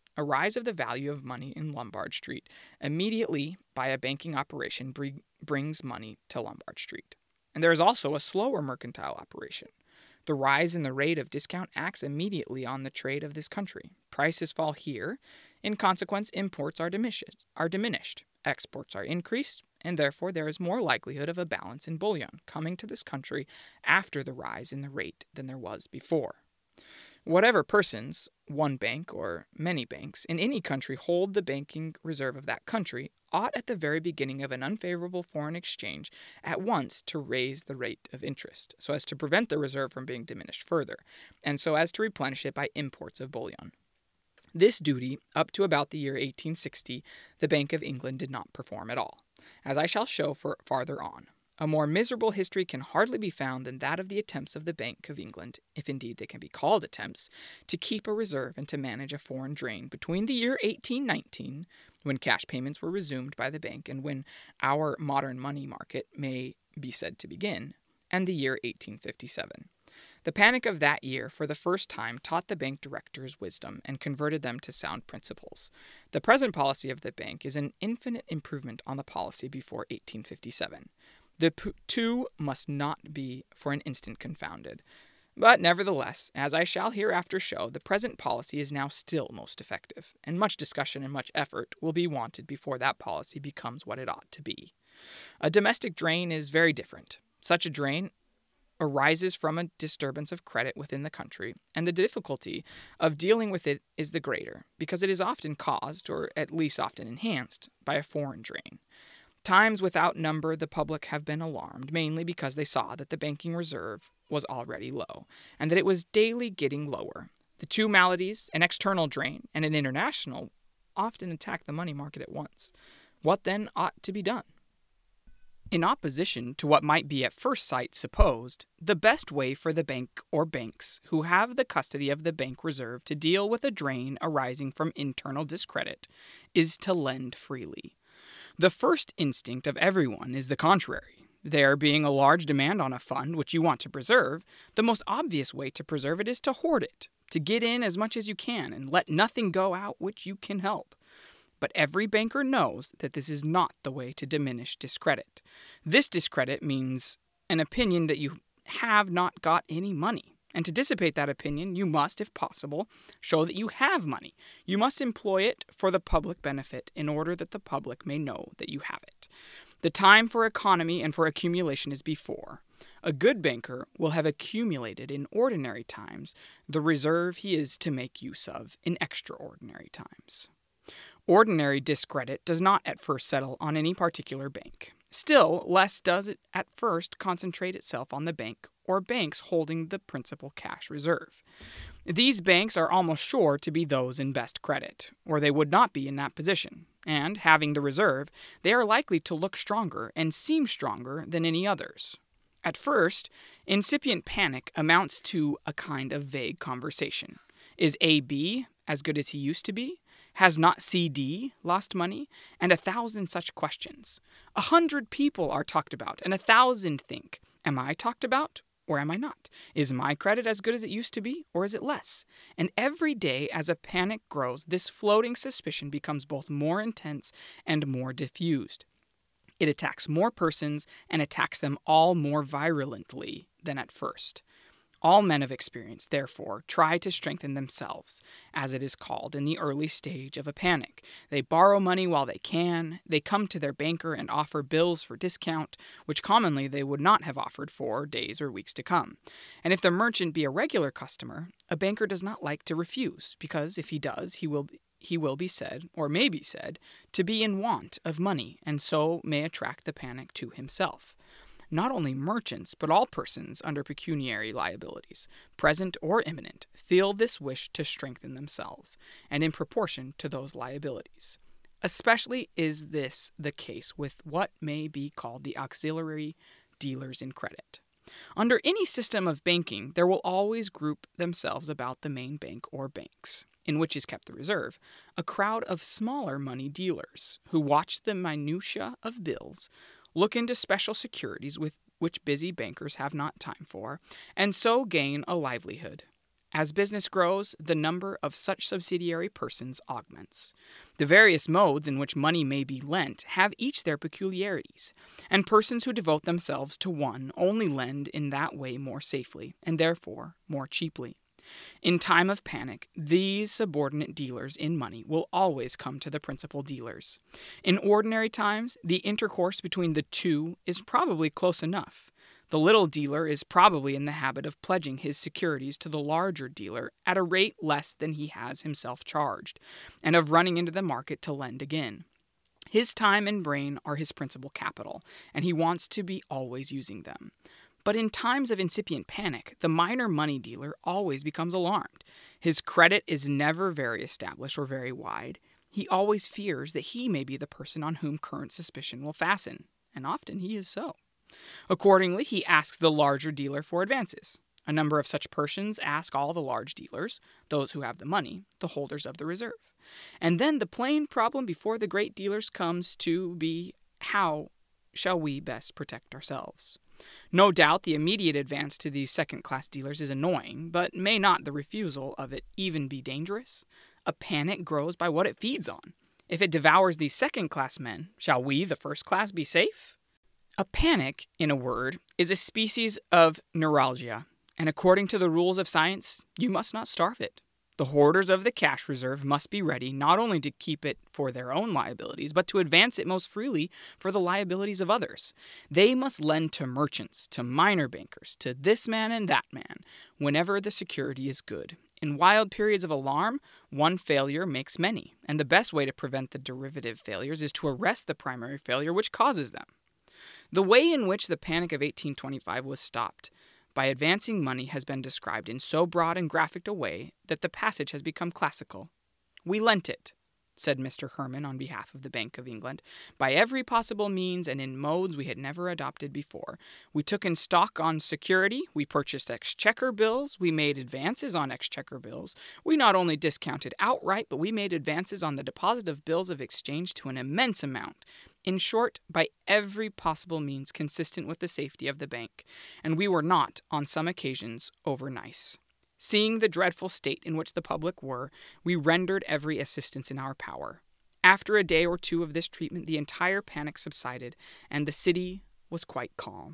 S1: a rise of the value of money in Lombard Street immediately by a banking operation brings money to Lombard Street. And there is also a slower mercantile operation. The rise in the rate of discount acts immediately on the trade of this country. Prices fall here. In consequence, imports are diminished. Exports are increased, and therefore there is more likelihood of a balance in bullion coming to this country after the rise in the rate than there was before. Whatever persons, one bank or many banks, in any country hold the banking reserve of that country, ought at the very beginning of an unfavorable foreign exchange at once to raise the rate of interest, so as to prevent the reserve from being diminished further, and so as to replenish it by imports of bullion. This duty, up to about the year 1860, the Bank of England did not perform at all, as I shall show farther on. A more miserable history can hardly be found than that of the attempts of the Bank of England, if indeed they can be called attempts, to keep a reserve and to manage a foreign drain between the year 1819, when cash payments were resumed by the bank and when our modern money market may be said to begin, and the year 1857. The panic of that year for the first time taught the bank directors wisdom and converted them to sound principles. The present policy of the bank is an infinite improvement on the policy before 1857. The two must not be for an instant confounded. But nevertheless, as I shall hereafter show, the present policy is now still most effective, and much discussion and much effort will be wanted before that policy becomes what it ought to be. A domestic drain is very different. Such a drain arises from a disturbance of credit within the country, and the difficulty of dealing with it is the greater, because it is often caused, or at least often enhanced, by a foreign drain. Times without number the public have been alarmed, mainly because they saw that the banking reserve was already low, and that it was daily getting lower. The two maladies, an external drain and an international, often attack the money market at once. What then ought to be done? In opposition to what might be at first sight supposed, the best way for the bank or banks who have the custody of the bank reserve to deal with a drain arising from internal discredit is to lend freely. The first instinct of everyone is the contrary. There being a large demand on a fund which you want to preserve, the most obvious way to preserve it is to hoard it, to get in as much as you can and let nothing go out which you can help. But every banker knows that this is not the way to diminish discredit. This discredit means an opinion that you have not got any money. And to dissipate that opinion, you must, if possible, show that you have money. You must employ it for the public benefit in order that the public may know that you have it. The time for economy and for accumulation is before. A good banker will have accumulated in ordinary times the reserve he is to make use of in extraordinary times. Ordinary discredit does not at first settle on any particular bank. Still less does it at first concentrate itself on the bank or banks holding the principal cash reserve. These banks are almost sure to be those in best credit, or they would not be in that position, and, having the reserve, they are likely to look stronger and seem stronger than any others. At first, incipient panic amounts to a kind of vague conversation. Is A.B. as good as he used to be? Has not C.D. lost money? And 1,000 such questions. 100 people are talked about, and 1,000 think, am I talked about, or am I not? Is my credit as good as it used to be, or is it less? And every day as a panic grows, this floating suspicion becomes both more intense and more diffused. It attacks more persons and attacks them all more virulently than at first. All men of experience, therefore, try to strengthen themselves, as it is called, in the early stage of a panic. They borrow money while they can. They come to their banker and offer bills for discount, which commonly they would not have offered for days or weeks to come. And if the merchant be a regular customer, a banker does not like to refuse, because if he does, he will be said, or may be said, to be in want of money, and so may attract the panic to himself. Not only merchants, but all persons under pecuniary liabilities, present or imminent, feel this wish to strengthen themselves, and in proportion to those liabilities. Especially is this the case with what may be called the auxiliary dealers in credit. Under any system of banking, there will always group themselves about the main bank or banks, in which is kept the reserve, a crowd of smaller money dealers, who watch the minutiae of bills, look into special securities with which busy bankers have not time for, and so gain a livelihood. As business grows, the number of such subsidiary persons augments. The various modes in which money may be lent have each their peculiarities, and persons who devote themselves to one only lend in that way more safely, and therefore more cheaply. In time of panic, these subordinate dealers in money will always come to the principal dealers. In ordinary times, the intercourse between the two is probably close enough. The little dealer is probably in the habit of pledging his securities to the larger dealer at a rate less than he has himself charged, and of running into the market to lend again. His time and brain are his principal capital, and he wants to be always using them. But in times of incipient panic, the minor money dealer always becomes alarmed. His credit is never very established or very wide. He always fears that he may be the person on whom current suspicion will fasten, and often he is so. Accordingly, he asks the larger dealer for advances. A number of such persons ask all the large dealers, those who have the money, the holders of the reserve. And then the plain problem before the great dealers comes to be, how shall we best protect ourselves? No doubt the immediate advance to these second-class dealers is annoying, but may not the refusal of it even be dangerous? A panic grows by what it feeds on. If it devours these second-class men, shall we, the first class, be safe? A panic, in a word, is a species of neuralgia, and according to the rules of science, you must not starve it. The hoarders of the cash reserve must be ready not only to keep it for their own liabilities, but to advance it most freely for the liabilities of others. They must lend to merchants, to minor bankers, to this man and that man, whenever the security is good. In wild periods of alarm, one failure makes many, and the best way to prevent the derivative failures is to arrest the primary failure which causes them. The way in which the Panic of 1825 was stopped by advancing money has been described in so broad and graphic a way that the passage has become classical. "We lent it," said Mr. Herman on behalf of the Bank of England, "by every possible means and in modes we had never adopted before. We took in stock on security, we purchased exchequer bills, we made advances on exchequer bills. We not only discounted outright, but we made advances on the deposit of bills of exchange to an immense amount. In short, by every possible means consistent with the safety of the bank, and we were not, on some occasions, over-nice. Seeing the dreadful state in which the public were, we rendered every assistance in our power. After a day or two of this treatment, the entire panic subsided, and the city was quite calm."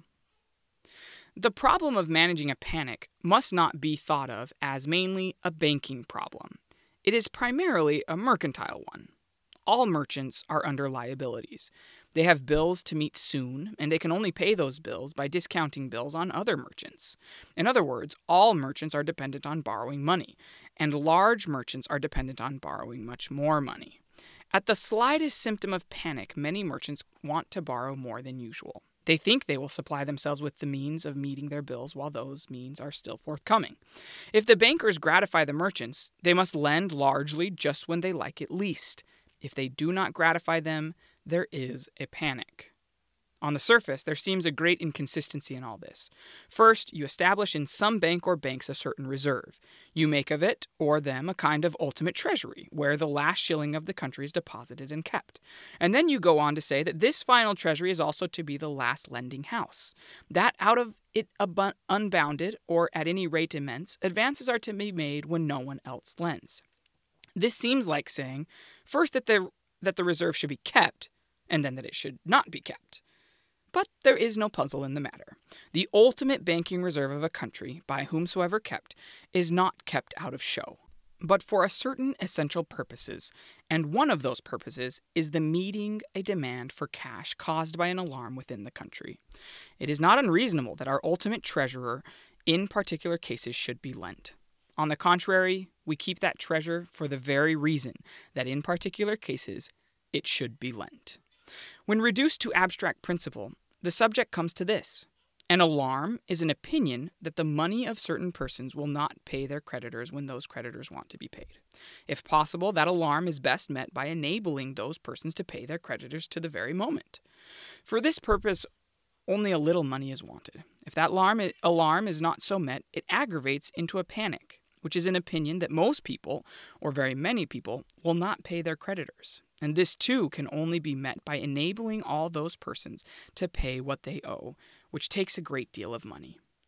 S1: The problem of managing a panic must not be thought of as mainly a banking problem. It is primarily a mercantile one. All merchants are under liabilities. They have bills to meet soon, and they can only pay those bills by discounting bills on other merchants. In other words, all merchants are dependent on borrowing money, and large merchants are dependent on borrowing much more money. At the slightest symptom of panic, many merchants want to borrow more than usual. They think they will supply themselves with the means of meeting their bills while those means are still forthcoming. If the bankers gratify the merchants, they must lend largely just when they like it least. If they do not gratify them, there is a panic. On the surface, there seems a great inconsistency in all this. First, you establish in some bank or banks a certain reserve. You make of it or them a kind of ultimate treasury, where the last shilling of the country is deposited and kept. And then you go on to say that this final treasury is also to be the last lending house. That out of it unbounded, or at any rate immense, advances are to be made when no one else lends. This seems like saying, first that the reserve should be kept, and then that it should not be kept. But there is no puzzle in the matter. The ultimate banking reserve of a country, by whomsoever kept, is not kept out of show, but for a certain essential purposes, and one of those purposes is the meeting a demand for cash caused by an alarm within the country. It is not unreasonable that our ultimate treasurer in particular cases should be lent. On the contrary, we keep that treasure for the very reason that in particular cases it should be lent. When reduced to abstract principle, the subject comes to this. An alarm is an opinion that the money of certain persons will not pay their creditors when those creditors want to be paid. If possible, that alarm is best met by enabling those persons to pay their creditors to the very moment. For this purpose, only a little money is wanted. If that alarm is not so met, it aggravates into a panic, which is an opinion that most people, or very many people, will not pay their creditors. And this, too, can only be met by enabling all those persons to pay what they owe, which takes a great deal of money.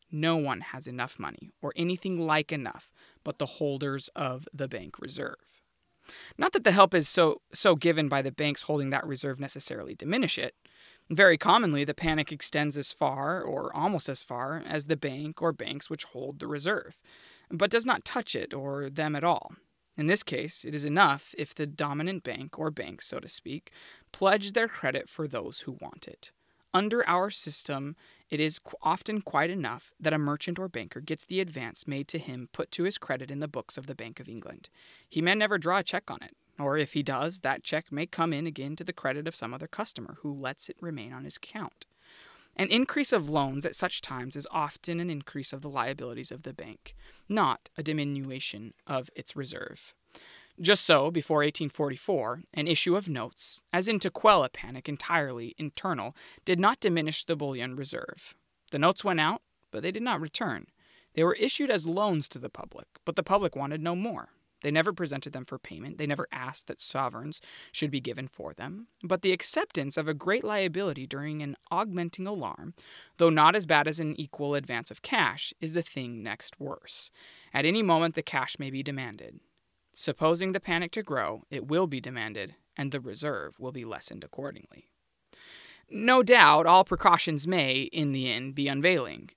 S1: No one has enough money, or anything like enough, but the holders of the bank reserve. Not that the help is so given by the banks holding that reserve necessarily diminish it. Very commonly, the panic extends as far, or almost as far, as the bank or banks which hold the reserve, but does not touch it or them at all. In this case, it is enough if the dominant bank, or banks, so to speak, pledge their credit for those who want it. Under our system, it is often quite enough that a merchant or banker gets the advance made to him put to his credit in the books of the Bank of England. He may never draw a check on it, or if he does, that check may come in again to the credit of some other customer who lets it remain on his account. An increase of loans at such times is often an increase of the liabilities of the bank, not a diminution of its reserve. Just so, before 1844, an issue of notes, as in to quell a panic entirely internal, did not diminish the bullion reserve. The notes went out, but they did not return. They were issued as loans to the public, but the public wanted no more. They never presented them for payment. They never asked that sovereigns should be given for them. But the acceptance of a great liability during an augmenting alarm, though not as bad as an equal advance of cash, is the thing next worse. At any moment the cash may be demanded. Supposing the panic to grow, it will be demanded, and the reserve will be lessened accordingly. No doubt, all precautions may, in the end, be unavailing.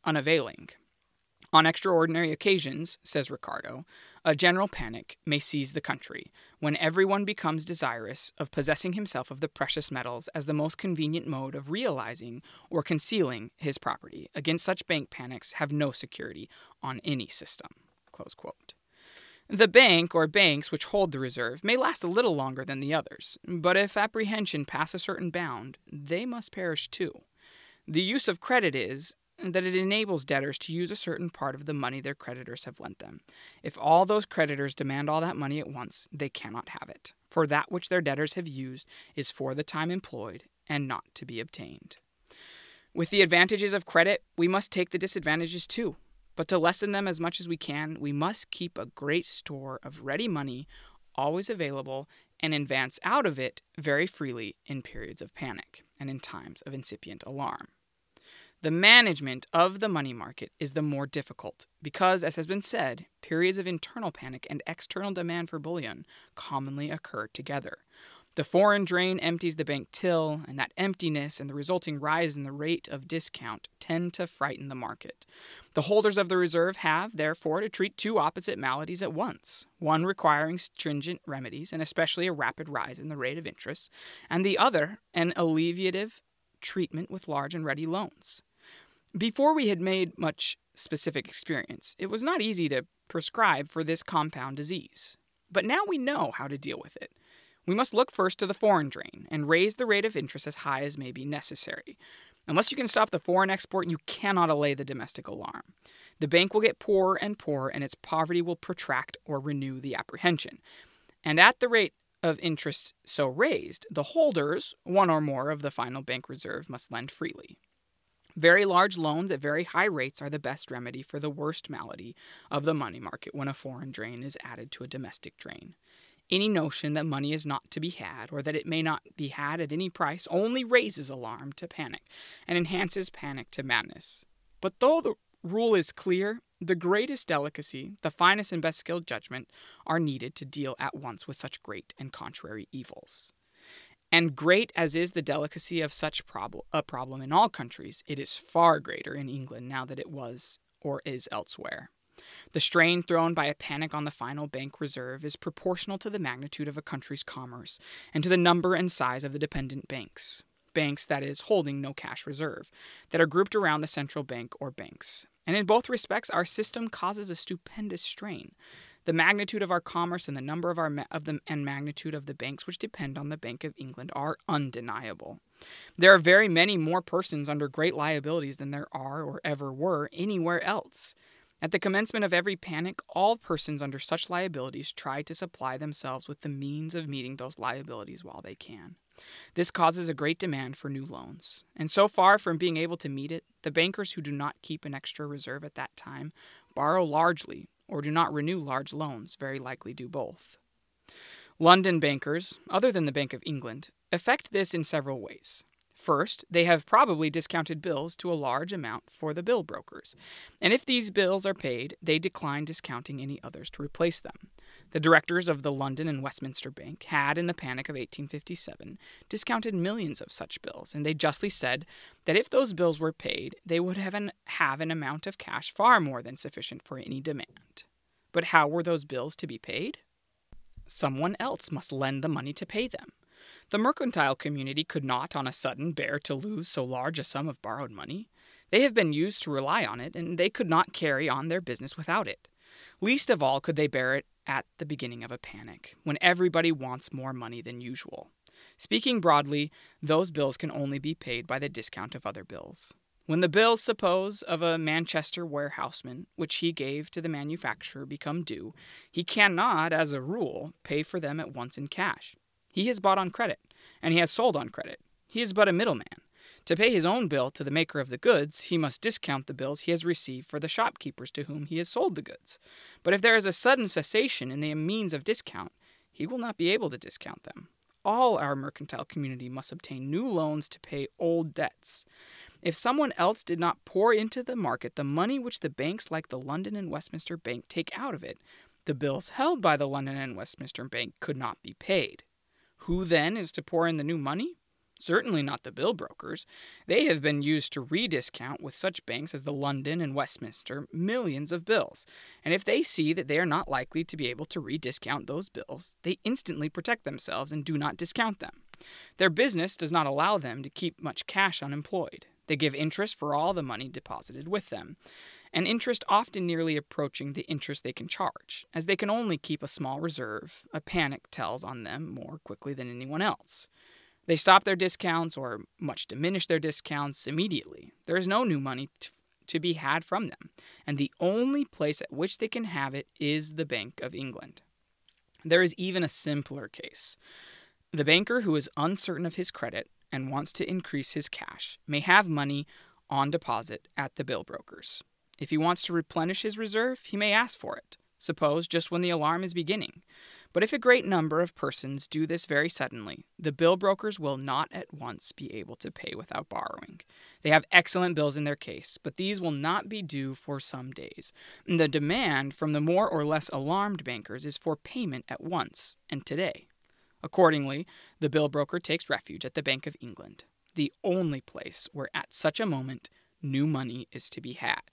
S1: On extraordinary occasions, says Ricardo, a general panic may seize the country, when everyone becomes desirous of possessing himself of the precious metals as the most convenient mode of realizing or concealing his property. Against such bank panics have no security on any system. Close quote. The bank or banks which hold the reserve may last a little longer than the others, but if apprehension pass a certain bound, they must perish too. The use of credit is that it enables debtors to use a certain part of the money their creditors have lent them. If all those creditors demand all that money at once, they cannot have it, for that which their debtors have used is for the time employed and not to be obtained. With the advantages of credit, we must take the disadvantages too. But to lessen them as much as we can, we must keep a great store of ready money always available and advance out of it very freely in periods of panic and in times of incipient alarm. The management of the money market is the more difficult because, as has been said, periods of internal panic and external demand for bullion commonly occur together. The foreign drain empties the bank till, and that emptiness and the resulting rise in the rate of discount tend to frighten the market. The holders of the reserve have, therefore, to treat two opposite maladies at once, one requiring stringent remedies and especially a rapid rise in the rate of interest, and the other an alleviative treatment with large and ready loans. Before we had made much specific experience, it was not easy to prescribe for this compound disease. But now we know how to deal with it. We must look first to the foreign drain and raise the rate of interest as high as may be necessary. Unless you can stop the foreign export, you cannot allay the domestic alarm. The bank will get poorer and poorer, and its poverty will protract or renew the apprehension. And at the rate of interest so raised, the holders, one or more of the final bank reserve, must lend freely. Very large loans at very high rates are the best remedy for the worst malady of the money market when a foreign drain is added to a domestic drain. Any notion that money is not to be had, or that it may not be had at any price, only raises alarm to panic, and enhances panic to madness. But though the rule is clear, the greatest delicacy, the finest and best skilled judgment, are needed to deal at once with such great and contrary evils. And great as is the delicacy of such a problem in all countries, it is far greater in England now than it was or is elsewhere. The strain thrown by a panic on the final bank reserve is proportional to the magnitude of a country's commerce and to the number and size of the dependent banks, that is, holding no cash reserve, that are grouped around the central bank or banks. And in both respects, our system causes a stupendous strain. The magnitude of our commerce and the number of and magnitude of the banks which depend on the Bank of England are undeniable. There are very many more persons under great liabilities than there are or ever were anywhere else. At the commencement of every panic, all persons under such liabilities try to supply themselves with the means of meeting those liabilities while they can. This causes a great demand for new loans, and so far from being able to meet it, the bankers who do not keep an extra reserve at that time borrow largely or do not renew large loans, very likely do both. London bankers, other than the Bank of England, effect this in several ways. First, they have probably discounted bills to a large amount for the bill brokers, and if these bills are paid, they decline discounting any others to replace them. The directors of the London and Westminster Bank had, in the Panic of 1857, discounted millions of such bills, and they justly said that if those bills were paid, they would have an amount of cash far more than sufficient for any demand. But how were those bills to be paid? Someone else must lend the money to pay them. The mercantile community could not on a sudden bear to lose so large a sum of borrowed money. They have been used to rely on it, and they could not carry on their business without it. Least of all could they bear it at the beginning of a panic, when everybody wants more money than usual. Speaking broadly, those bills can only be paid by the discount of other bills. When the bills, suppose, of a Manchester warehouseman, which he gave to the manufacturer, become due, he cannot, as a rule, pay for them at once in cash. He has bought on credit, and he has sold on credit. He is but a middleman. To pay his own bill to the maker of the goods, he must discount the bills he has received for the shopkeepers to whom he has sold the goods. But if there is a sudden cessation in the means of discount, he will not be able to discount them. All our mercantile community must obtain new loans to pay old debts. If someone else did not pour into the market the money which the banks like the London and Westminster Bank take out of it, the bills held by the London and Westminster Bank could not be paid. Who then is to pour in the new money? Certainly not the bill brokers. They have been used to rediscount with such banks as the London and Westminster millions of bills, and if they see that they are not likely to be able to rediscount those bills, they instantly protect themselves and do not discount them. Their business does not allow them to keep much cash unemployed. They give interest for all the money deposited with them, and interest often nearly approaching the interest they can charge. As they can only keep a small reserve, a panic tells on them more quickly than anyone else. They stop their discounts or much diminish their discounts immediately. There is no new money to be had from them, and the only place at which they can have it is the Bank of England. There is even a simpler case. The banker who is uncertain of his credit and wants to increase his cash may have money on deposit at the bill brokers. If he wants to replenish his reserve, he may ask for it, suppose just when the alarm is beginning. But if a great number of persons do this very suddenly, the bill brokers will not at once be able to pay without borrowing. They have excellent bills in their case, but these will not be due for some days. And the demand from the more or less alarmed bankers is for payment at once and today. Accordingly, the bill broker takes refuge at the Bank of England, the only place where at such a moment new money is to be had.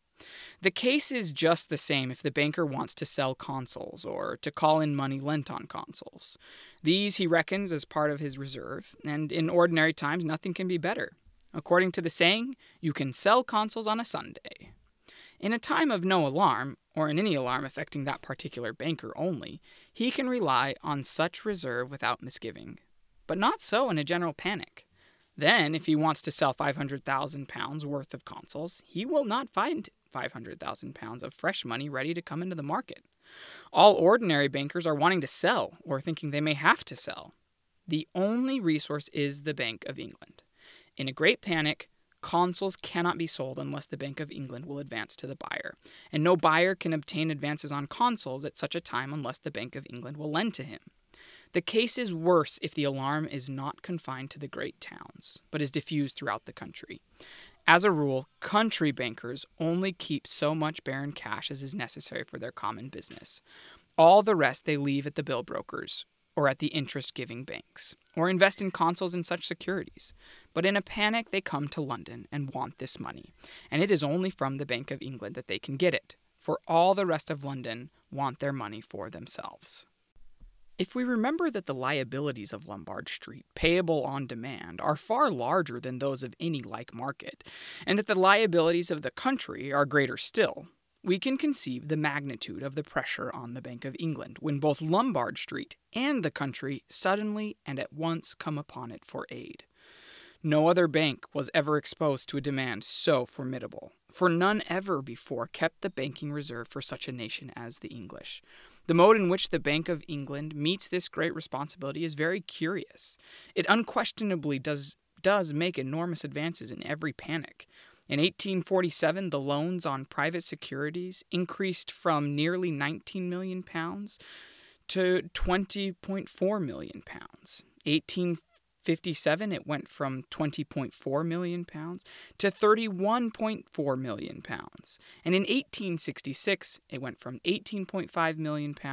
S1: The case is just the same if the banker wants to sell consols or to call in money lent on consols. These he reckons as part of his reserve, and in ordinary times nothing can be better. According to the saying, you can sell consols on a Sunday. In a time of no alarm, or in any alarm affecting that particular banker only, he can rely on such reserve without misgiving. But not so in a general panic. Then, if he wants to sell £500,000 worth of consols, he will not find £500,000 of fresh money ready to come into the market. All ordinary bankers are wanting to sell, or thinking they may have to sell. The only resource is the Bank of England. In a great panic, consols cannot be sold unless the Bank of England will advance to the buyer, and no buyer can obtain advances on consols at such a time unless the Bank of England will lend to him. The case is worse if the alarm is not confined to the great towns, but is diffused throughout the country. As a rule, country bankers only keep so much barren cash as is necessary for their common business. All the rest they leave at the bill brokers, or at the interest-giving banks, or invest in consols and such securities. But in a panic they come to London and want this money, and it is only from the Bank of England that they can get it, for all the rest of London want their money for themselves. If we remember that the liabilities of Lombard Street, payable on demand, are far larger than those of any like market, and that the liabilities of the country are greater still, we can conceive the magnitude of the pressure on the Bank of England when both Lombard Street and the country suddenly and at once come upon it for aid. No other bank was ever exposed to a demand so formidable, for none ever before kept the banking reserve for such a nation as the English. The mode in which the Bank of England meets this great responsibility is very curious. It unquestionably does make enormous advances in every panic. In 1847, the loans on private securities increased from nearly £19 million to £20.4 million. 1857, it went from £20.4 million to £31.4 million. And in 1866, it went from £18.5 million to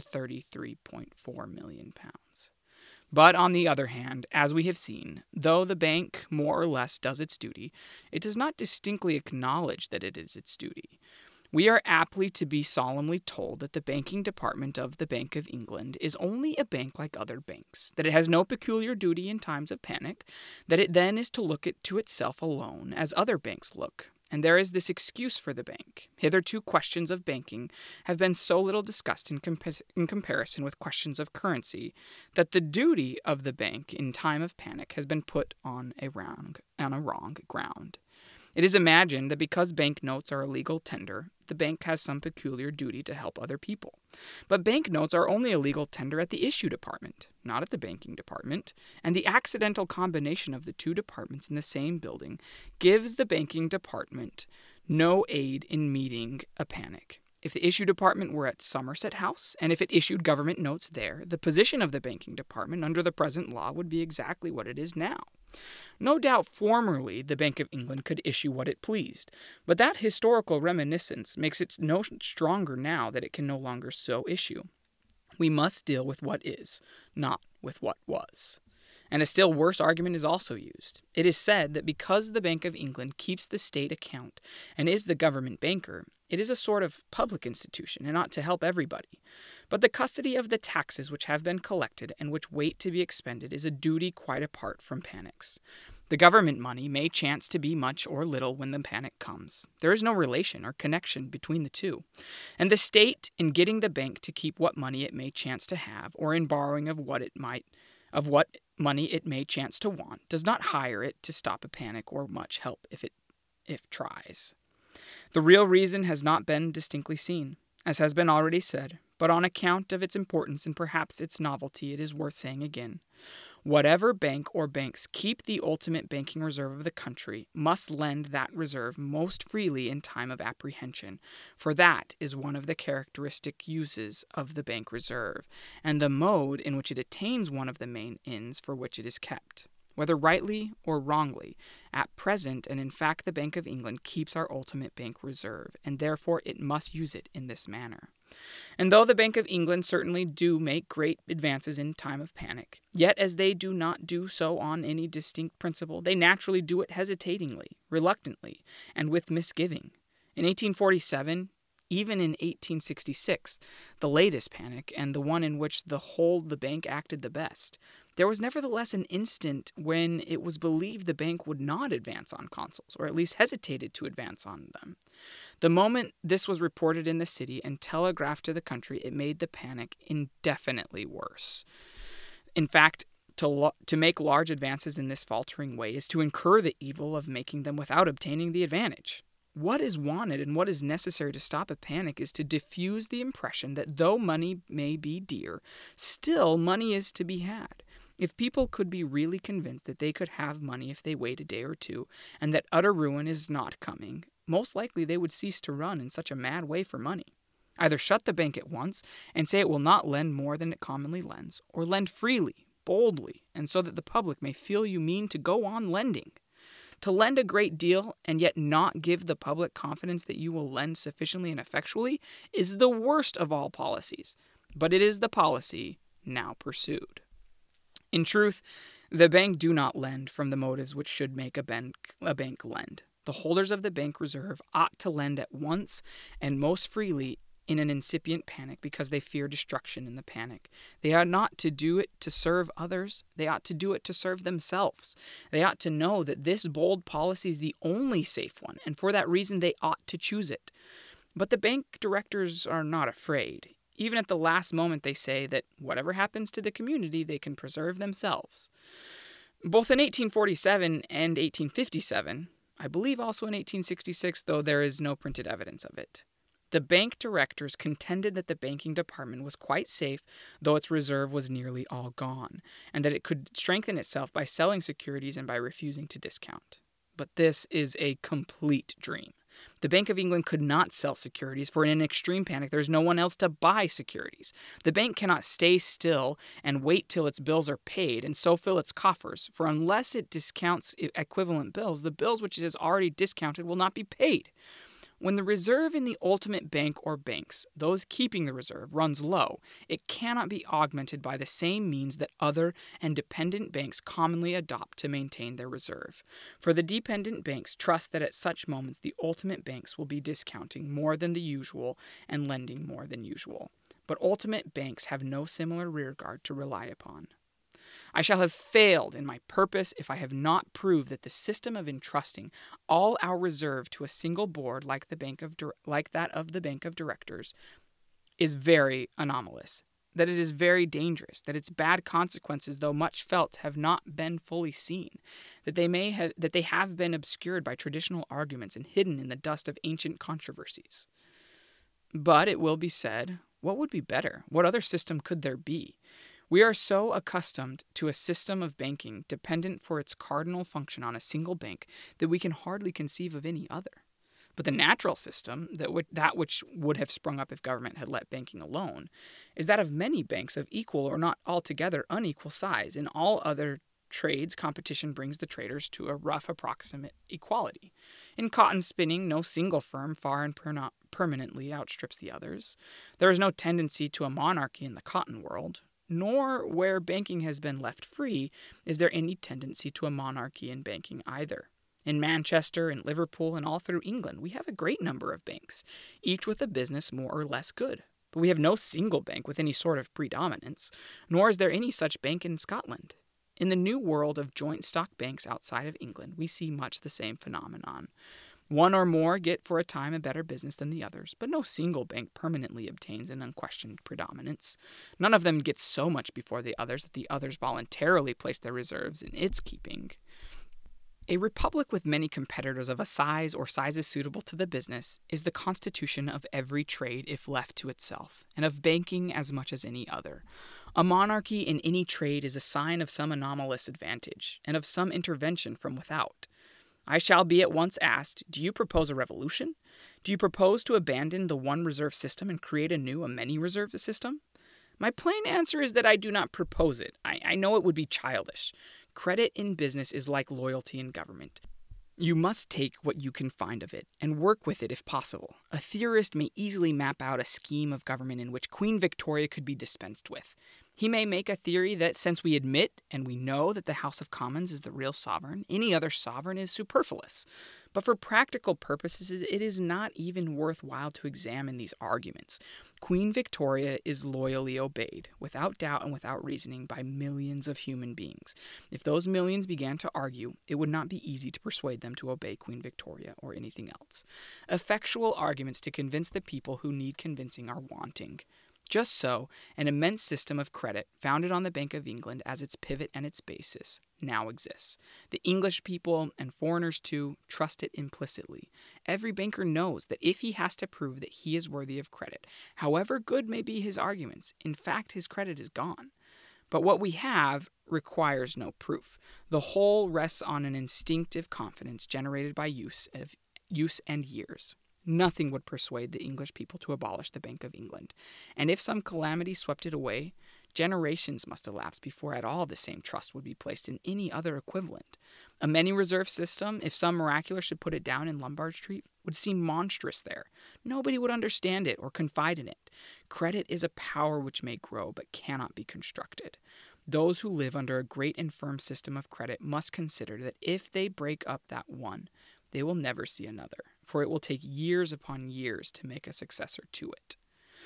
S1: £33.4 million. But on the other hand, as we have seen, though the bank more or less does its duty, it does not distinctly acknowledge that it is its duty. We are aptly to be solemnly told that the banking department of the Bank of England is only a bank like other banks, that it has no peculiar duty in times of panic, that it then is to look to itself alone, as other banks look. And there is this excuse for the bank. Hitherto questions of banking have been so little discussed in comparison with questions of currency that the duty of the bank in time of panic has been put on a wrong ground. It is imagined that because banknotes are a legal tender, the bank has some peculiar duty to help other people. But banknotes are only a legal tender at the issue department, not at the banking department, and the accidental combination of the two departments in the same building gives the banking department no aid in meeting a panic. If the issue department were at Somerset House, and if it issued government notes there, the position of the banking department under the present law would be exactly what it is now. No doubt formerly the Bank of England could issue what it pleased, but that historical reminiscence makes it no stronger now that it can no longer so issue. We must deal with what is, not with what was. And a still worse argument is also used. It is said that because the Bank of England keeps the state account and is the government banker, it is a sort of public institution and ought to help everybody. But the custody of the taxes which have been collected and which wait to be expended is a duty quite apart from panics. The government money may chance to be much or little when the panic comes. There is no relation or connection between the two. And the state, in getting the bank to keep what money it may chance to have, or in borrowing of what money it may chance to want, does not hire it to stop a panic or much help if tries. The real reason has not been distinctly seen, as has been already said, but on account of its importance and perhaps its novelty, it is worth saying again. Whatever bank or banks keep the ultimate banking reserve of the country must lend that reserve most freely in time of apprehension, for that is one of the characteristic uses of the bank reserve, and the mode in which it attains one of the main ends for which it is kept. Whether rightly or wrongly, at present and in fact the Bank of England keeps our ultimate bank reserve, and therefore it must use it in this manner. And though the Bank of England certainly do make great advances in time of panic, yet as they do not do so on any distinct principle, they naturally do it hesitatingly, reluctantly, and with misgiving. In 1847, even in 1866, the latest panic, and the one in which the bank acted the best, there was nevertheless an instant when it was believed the bank would not advance on consols, or at least hesitated to advance on them. The moment this was reported in the city and telegraphed to the country, it made the panic indefinitely worse. In fact, to make large advances in this faltering way is to incur the evil of making them without obtaining the advantage. What is wanted and what is necessary to stop a panic is to diffuse the impression that though money may be dear, still money is to be had. If people could be really convinced that they could have money if they wait a day or two, and that utter ruin is not coming, most likely they would cease to run in such a mad way for money. Either shut the bank at once and say it will not lend more than it commonly lends, or lend freely, boldly, and so that the public may feel you mean to go on lending. To lend a great deal and yet not give the public confidence that you will lend sufficiently and effectually is the worst of all policies, but it is the policy now pursued. In truth, the bank do not lend from the motives which should make a bank lend. The holders of the bank reserve ought to lend at once and most freely in an incipient panic because they fear destruction in the panic. They ought not to do it to serve others. They ought to do it to serve themselves. They ought to know that this bold policy is the only safe one, and for that reason they ought to choose it. But the bank directors are not afraid. Even at the last moment they say that whatever happens to the community, they can preserve themselves. Both in 1847 and 1857, I believe also in 1866, though there is no printed evidence of it, the bank directors contended that the banking department was quite safe, though its reserve was nearly all gone, and that it could strengthen itself by selling securities and by refusing to discount. But this is a complete dream. The Bank of England could not sell securities, for in an extreme panic there is no one else to buy securities. The bank cannot stay still and wait till its bills are paid and so fill its coffers, for unless it discounts equivalent bills, the bills which it has already discounted will not be paid. When the reserve in the ultimate bank or banks, those keeping the reserve, runs low, it cannot be augmented by the same means that other and dependent banks commonly adopt to maintain their reserve. For the dependent banks trust that at such moments the ultimate banks will be discounting more than the usual and lending more than usual. But ultimate banks have no similar rearguard to rely upon. I shall have failed in my purpose if I have not proved that the system of entrusting all our reserve to a single board like that of the Bank of Directors is very anomalous, that it is very dangerous, that its bad consequences, though much felt, have not been fully seen, that they have been obscured by traditional arguments and hidden in the dust of ancient controversies. But it will be said, what would be better? What other system could there be? We are so accustomed to a system of banking dependent for its cardinal function on a single bank that we can hardly conceive of any other. But the natural system, that which would have sprung up if government had let banking alone, is that of many banks of equal or not altogether unequal size. In all other trades, competition brings the traders to a rough approximate equality. In cotton spinning, no single firm far and permanently outstrips the others. There is no tendency to a monarchy in the cotton world. Nor, where banking has been left free, is there any tendency to a monarchy in banking either. In Manchester, in Liverpool, and all through England, we have a great number of banks, each with a business more or less good. But we have no single bank with any sort of predominance, nor is there any such bank in Scotland. In the new world of joint stock banks outside of England, we see much the same phenomenon. One or more get for a time a better business than the others, but no single bank permanently obtains an unquestioned predominance. None of them gets so much before the others that the others voluntarily place their reserves in its keeping. A republic with many competitors of a size or sizes suitable to the business is the constitution of every trade if left to itself, and of banking as much as any other. A monarchy in any trade is a sign of some anomalous advantage, and of some intervention from without. I shall be at once asked, do you propose a revolution? Do you propose to abandon the one reserve system and create a many reserve system? My plain answer is that I do not propose it. I know it would be childish. Credit in business is like loyalty in government. You must take what you can find of it, and work with it if possible. A theorist may easily map out a scheme of government in which Queen Victoria could be dispensed with. He may make a theory that, since we admit and we know that the House of Commons is the real sovereign, any other sovereign is superfluous. But for practical purposes, it is not even worthwhile to examine these arguments. Queen Victoria is loyally obeyed, without doubt and without reasoning, by millions of human beings. If those millions began to argue, it would not be easy to persuade them to obey Queen Victoria or anything else. Effectual arguments to convince the people who need convincing are wanting. Just so, an immense system of credit, founded on the Bank of England as its pivot and its basis, now exists. The English people, and foreigners too, trust it implicitly. Every banker knows that if he has to prove that he is worthy of credit, however good may be his arguments, in fact his credit is gone. But what we have requires no proof. The whole rests on an instinctive confidence generated by use and years. Nothing would persuade the English people to abolish the Bank of England, and if some calamity swept it away, generations must elapse before at all the same trust would be placed in any other equivalent. A many reserve system, if some miracular should put it down in Lombard Street, would seem monstrous there. Nobody would understand it or confide in it. Credit is a power which may grow but cannot be constructed. Those who live under a great and firm system of credit must consider that if they break up that one, they will never see another, for it will take years upon years to make a successor to it.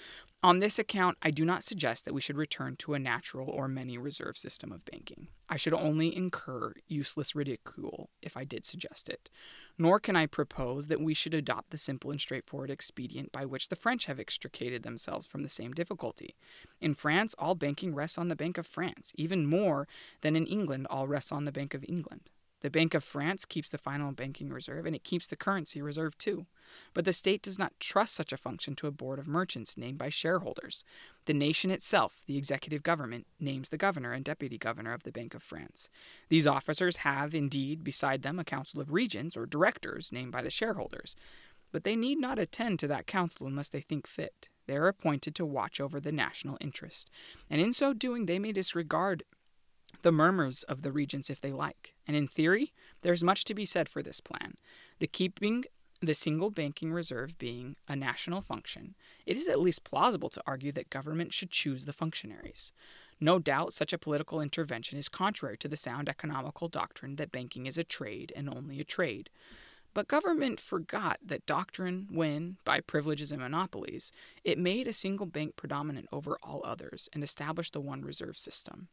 S1: On this account, I do not suggest that we should return to a natural or many reserve system of banking. I should only incur useless ridicule if I did suggest it. Nor can I propose that we should adopt the simple and straightforward expedient by which the French have extricated themselves from the same difficulty. In France, all banking rests on the Bank of France, even more than in England all rests on the Bank of England. The Bank of France keeps the final banking reserve, and it keeps the currency reserve too. But the state does not trust such a function to a board of merchants named by shareholders. The nation itself, the executive government, names the governor and deputy governor of the Bank of France. These officers have, indeed, beside them a council of regents or directors named by the shareholders. but they need not attend to that council unless they think fit. They are appointed to watch over the national interest, and in so doing they may disregard the murmurs of the regents if they like. And in theory, there's much to be said for this plan. Keeping the single banking reserve being a national function, it is at least plausible to argue that government should choose the functionaries. No doubt such a political intervention is contrary to the sound economical doctrine that banking is a trade and only a trade. But government forgot that doctrine when, by privileges and monopolies, it made a single bank predominant over all others and established the one reserve system.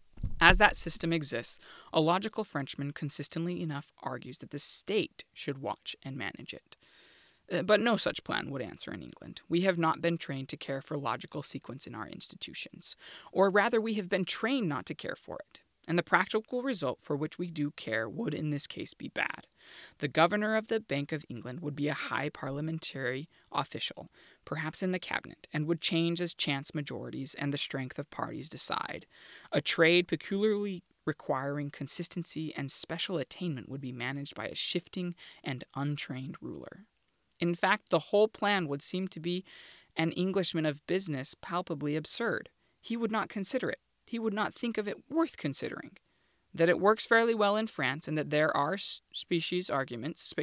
S1: As that system exists, a logical Frenchman consistently enough argues that the state should watch and manage it. But no such plan would answer in England. We have not been trained to care for logical sequence in our institutions, or rather we have been trained not to care for it. And the practical result for which we do care would in this case be bad. The governor of the Bank of England would be a high parliamentary official, perhaps in the cabinet, and would change as chance majorities and the strength of parties decide. A trade peculiarly requiring consistency and special attainment would be managed by a shifting and untrained ruler. In fact, the whole plan would seem to be an Englishman of business palpably absurd. He would not consider it. He would not think of it worth considering. That it works fairly well in France and that there are species arguments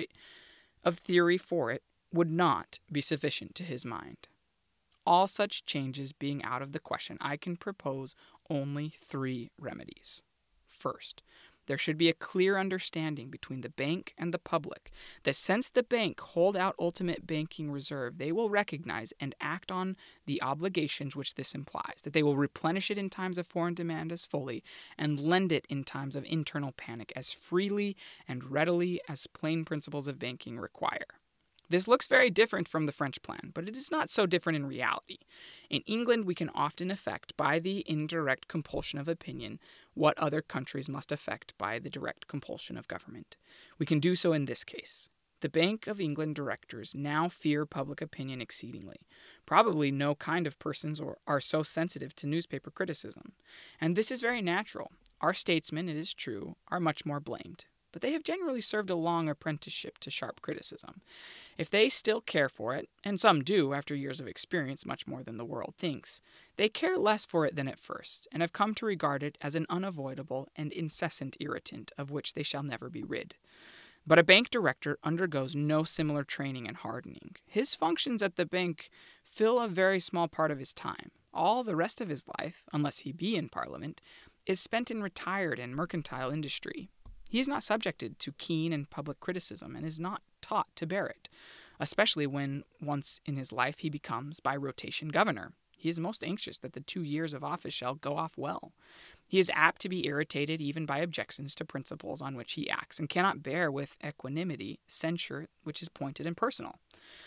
S1: of theory for it would not be sufficient to his mind. All such changes being out of the question, I can propose only 3 remedies. First, there should be a clear understanding between the bank and the public that since the bank hold out ultimate banking reserve, they will recognize and act on the obligations which this implies, that they will replenish it in times of foreign demand as fully and lend it in times of internal panic as freely and readily as plain principles of banking require. This looks very different from the French plan, but it is not so different in reality. In England, we can often effect by the indirect compulsion of opinion what other countries must effect by the direct compulsion of government. We can do so in this case. The Bank of England directors now fear public opinion exceedingly. Probably no kind of persons are so sensitive to newspaper criticism. And this is very natural. Our statesmen, it is true, are much more blamed. But they have generally served a long apprenticeship to sharp criticism. If they still care for it, and some do after years of experience much more than the world thinks, they care less for it than at first, and have come to regard it as an unavoidable and incessant irritant of which they shall never be rid. But a bank director undergoes no similar training and hardening. His functions at the bank fill a very small part of his time. All the rest of his life, unless he be in Parliament, is spent in retired and mercantile industry. He is not subjected to keen and public criticism and is not taught to bear it, especially when once in his life he becomes, by rotation, governor. He is most anxious that the 2 years of office shall go off well. He is apt to be irritated even by objections to principles on which he acts, and cannot bear with equanimity censure which is pointed and personal.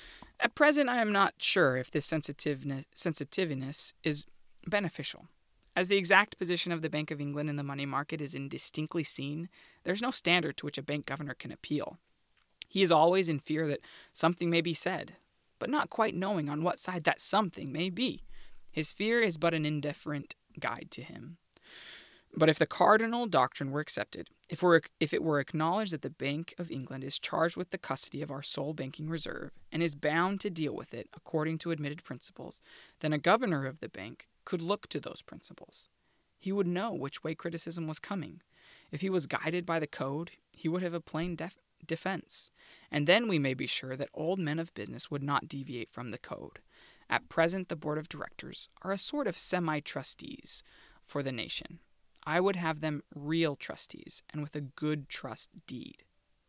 S1: At present, I am not sure if this sensitiveness is beneficial. As the exact position of the Bank of England in the money market is indistinctly seen, there is no standard to which a bank governor can appeal. He is always in fear that something may be said, but not quite knowing on what side that something may be. His fear is but an indifferent guide to him. But if the cardinal doctrine were accepted, if it were acknowledged that the Bank of England is charged with the custody of our sole banking reserve and is bound to deal with it according to admitted principles, then a governor of the bank could look to those principles. He would know which way criticism was coming. If he was guided by the code, he would have a plain defense. And then we may be sure that old men of business would not deviate from the code. At present, the board of directors are a sort of semi-trustees for the nation. I would have them real trustees, and with a good trust deed.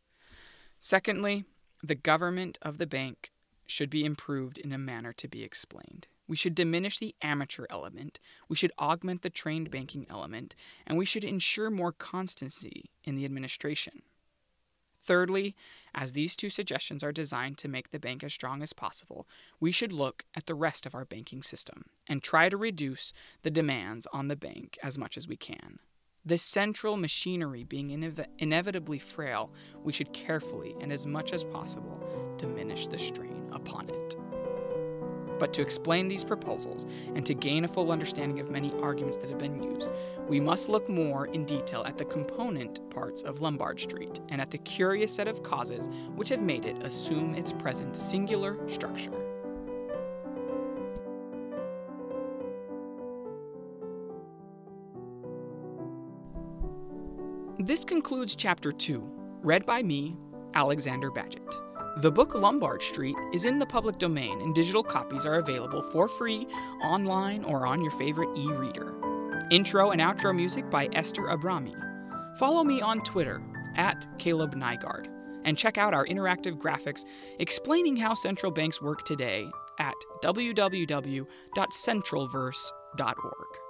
S1: Secondly, the government of the bank should be improved in a manner to be explained. We should diminish the amateur element, we should augment the trained banking element, and we should ensure more constancy in the administration. Thirdly, as these 2 suggestions are designed to make the bank as strong as possible, we should look at the rest of our banking system and try to reduce the demands on the bank as much as we can. The central machinery being inevitably frail, we should carefully and as much as possible diminish the strain upon it. But to explain these proposals and to gain a full understanding of many arguments that have been used, we must look more in detail at the component parts of Lombard Street and at the curious set of causes which have made it assume its present singular structure. This concludes Chapter 2, read by me, Alexander Badgett. The book Lombard Street is in the public domain, and digital copies are available for free online or on your favorite e-reader. Intro and outro music by Esther Abrami. Follow me on Twitter at Caleb Nygaard, and check out our interactive graphics explaining how central banks work today at www.centralverse.org.